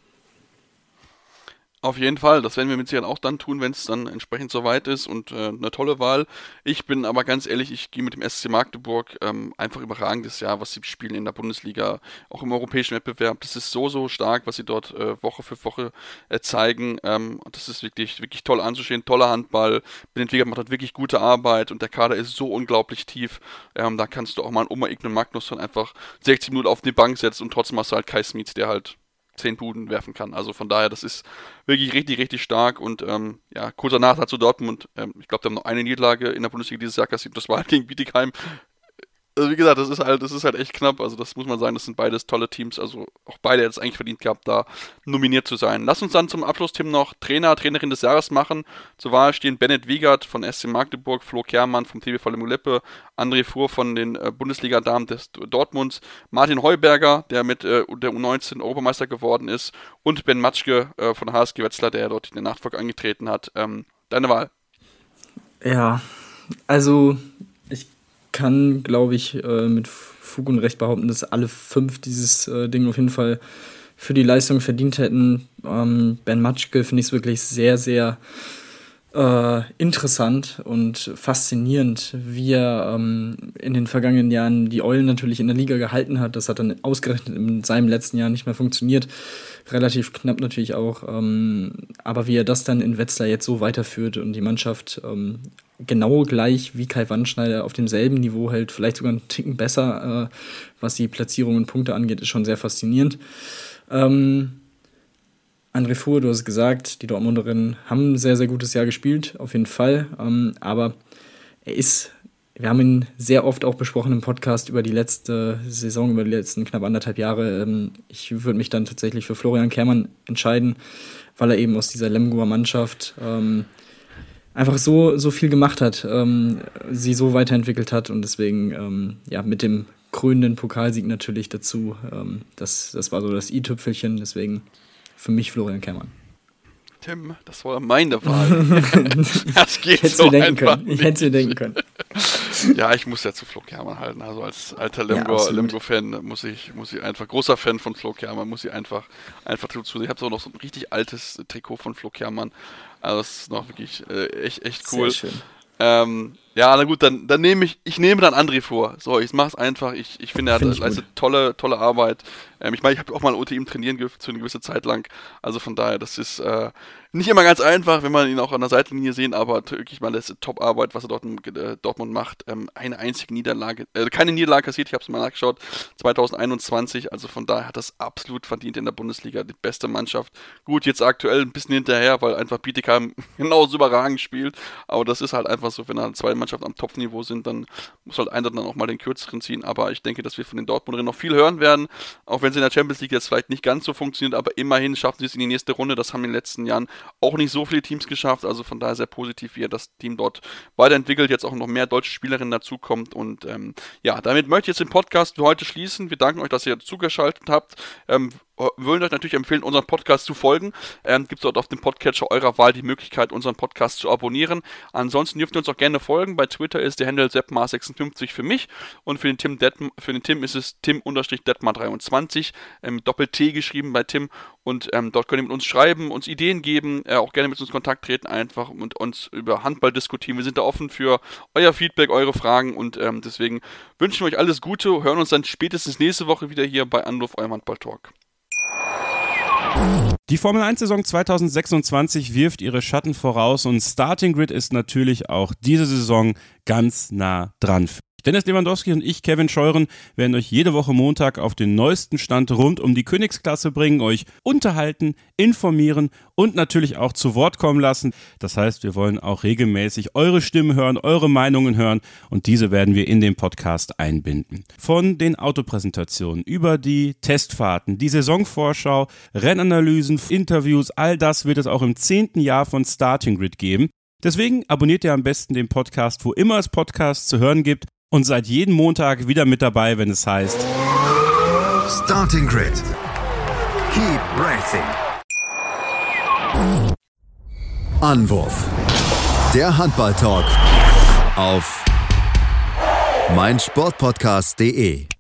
Auf jeden Fall, das werden wir mit Sicherheit auch dann tun, wenn es dann entsprechend soweit ist, und eine tolle Wahl. Ich bin aber ganz ehrlich, ich gehe mit dem SC Magdeburg, einfach überragendes Jahr, was sie spielen in der Bundesliga, auch im europäischen Wettbewerb. Das ist so, so stark, was sie dort Woche für Woche zeigen. Das ist wirklich, wirklich toll anzusehen, toller Handball. Benedikt Wiegert macht dort wirklich gute Arbeit und der Kader ist so unglaublich tief. Da kannst du auch mal einen Omar Igni Magnusson einfach 60 Minuten auf die Bank setzen und trotzdem hast du halt Guy Smits, der halt 10 Buden werfen kann. Also von daher, das ist wirklich richtig, richtig stark. Und kurzer Nachtrag zu Dortmund. Ich glaube, die haben noch eine Niederlage in der Bundesliga dieses Jahr kassiert. Das war halt gegen Bietigheim. Also wie gesagt, das ist halt echt knapp. Also das muss man sagen, das sind beides tolle Teams. Also auch beide jetzt eigentlich verdient gehabt, da nominiert zu sein. Lass uns dann zum Abschlussthema noch Trainerin des Jahres machen. Zur Wahl stehen Benedikt Wiegert von SC Magdeburg, Flo Kermann vom TBV Lemgo-Lippe, André Fuhr von den Bundesliga-Damen des Dortmunds, Martin Heuberger, der mit der U19 Europameister geworden ist, und Ben Matschke von HSG Wetzlar, der dort in den Nachfolge angetreten hat. Deine Wahl? Ja, also ich kann, glaube ich, mit Fug und Recht behaupten, dass alle 5 dieses Ding auf jeden Fall für die Leistung verdient hätten. Ben Matschke finde ich es wirklich sehr, sehr interessant und faszinierend, wie er in den vergangenen Jahren die Eulen natürlich in der Liga gehalten hat. Das hat dann ausgerechnet in seinem letzten Jahr nicht mehr funktioniert. Relativ knapp natürlich auch. Aber wie er das dann in Wetzlar jetzt so weiterführt und die Mannschaft genau gleich wie Kai Wandschneider auf demselben Niveau hält, vielleicht sogar einen Ticken besser, was die Platzierung und Punkte angeht, ist schon sehr faszinierend. André Fuhr, du hast gesagt, die Dortmunderinnen haben ein sehr, sehr gutes Jahr gespielt, auf jeden Fall. Aber wir haben ihn sehr oft auch besprochen im Podcast über die letzte Saison, über die letzten knapp 1,5 Jahre. Ich würde mich dann tatsächlich für Florian Kehrmann entscheiden, weil er eben aus dieser Lemgoer Mannschaft einfach so viel gemacht hat, sie so weiterentwickelt hat und deswegen mit dem krönenden Pokalsieg natürlich dazu. Das war so das i-Tüpfelchen, deswegen für mich Florian Kehrmann. Tim, das war meine Wahl. Das geht so einfach nicht. Ich hätte es mir denken können. Ja, ich muss ja zu Flo Kehrmann halten. Also als alter Lemgo-Fan muss ich einfach, großer Fan von Flo Kehrmann, muss ich einfach zu. Ich habe so noch so ein richtig altes Trikot von Flo Kehrmann. Also das ist noch wirklich echt cool. Sehr schön. Ja, na gut, dann nehme ich dann André vor. So, ich mach's einfach. Ich finde, er leistet tolle Arbeit. Ich meine, ich habe auch mal unter ihm trainieren für eine gewisse Zeit lang. Also von daher, das ist nicht immer ganz einfach, wenn man ihn auch an der Seitenlinie sehen, aber wirklich mal leistet Top-Arbeit, was er dort in Dortmund macht. Eine einzige Niederlage, keine Niederlage kassiert, ich habe es mal nachgeschaut, 2021. Also von daher hat das absolut verdient in der Bundesliga, die beste Mannschaft. Gut, jetzt aktuell ein bisschen hinterher, weil einfach Bietigheim genauso überragend spielt. Aber das ist halt einfach so, wenn da zwei Mannschaften am Topfniveau sind, dann muss halt einer dann auch mal den kürzeren ziehen. Aber ich denke, dass wir von den Dortmunderinnen noch viel hören werden, auch wenn es in der Champions League jetzt vielleicht nicht ganz so funktioniert, aber immerhin schaffen sie es in die nächste Runde. Das haben in den letzten Jahren auch nicht so viele Teams geschafft, also von daher sehr positiv, wie das Team dort weiterentwickelt, jetzt auch noch mehr deutsche Spielerinnen dazukommt und damit möchte ich jetzt den Podcast für heute schließen. Wir danken euch, dass ihr zugeschaltet habt. Würden euch natürlich empfehlen, unseren Podcast zu folgen. Gibt es dort auf dem Podcatcher eurer Wahl die Möglichkeit, unseren Podcast zu abonnieren. Ansonsten dürft ihr uns auch gerne folgen. Bei Twitter ist der Handle seppmar56 für mich und für den Tim ist es tim_detmar23 mit Doppel-T geschrieben bei Tim und dort könnt ihr mit uns schreiben, uns Ideen geben, auch gerne mit uns in Kontakt treten einfach und uns über Handball diskutieren. Wir sind da offen für euer Feedback, eure Fragen und deswegen wünschen wir euch alles Gute, hören uns dann spätestens nächste Woche wieder hier bei Anruf, eurem Handball-Talk. Die Formel-1-Saison 2026 wirft ihre Schatten voraus und Starting Grid ist natürlich auch diese Saison ganz nah dran. Dennis Lewandowski und ich, Kevin Scheuren, werden euch jede Woche Montag auf den neuesten Stand rund um die Königsklasse bringen, euch unterhalten, informieren und natürlich auch zu Wort kommen lassen. Das heißt, wir wollen auch regelmäßig eure Stimmen hören, eure Meinungen hören und diese werden wir in den Podcast einbinden. Von den Autopräsentationen über die Testfahrten, die Saisonvorschau, Rennanalysen, Interviews, all das wird es auch im 10. Jahr von Starting Grid geben. Deswegen abonniert ihr am besten den Podcast, wo immer es Podcasts zu hören gibt. Und seid jeden Montag wieder mit dabei, wenn es heißt Starting Grid. Keep racing. Anwurf. Der Handball-Talk auf meinsportpodcast.de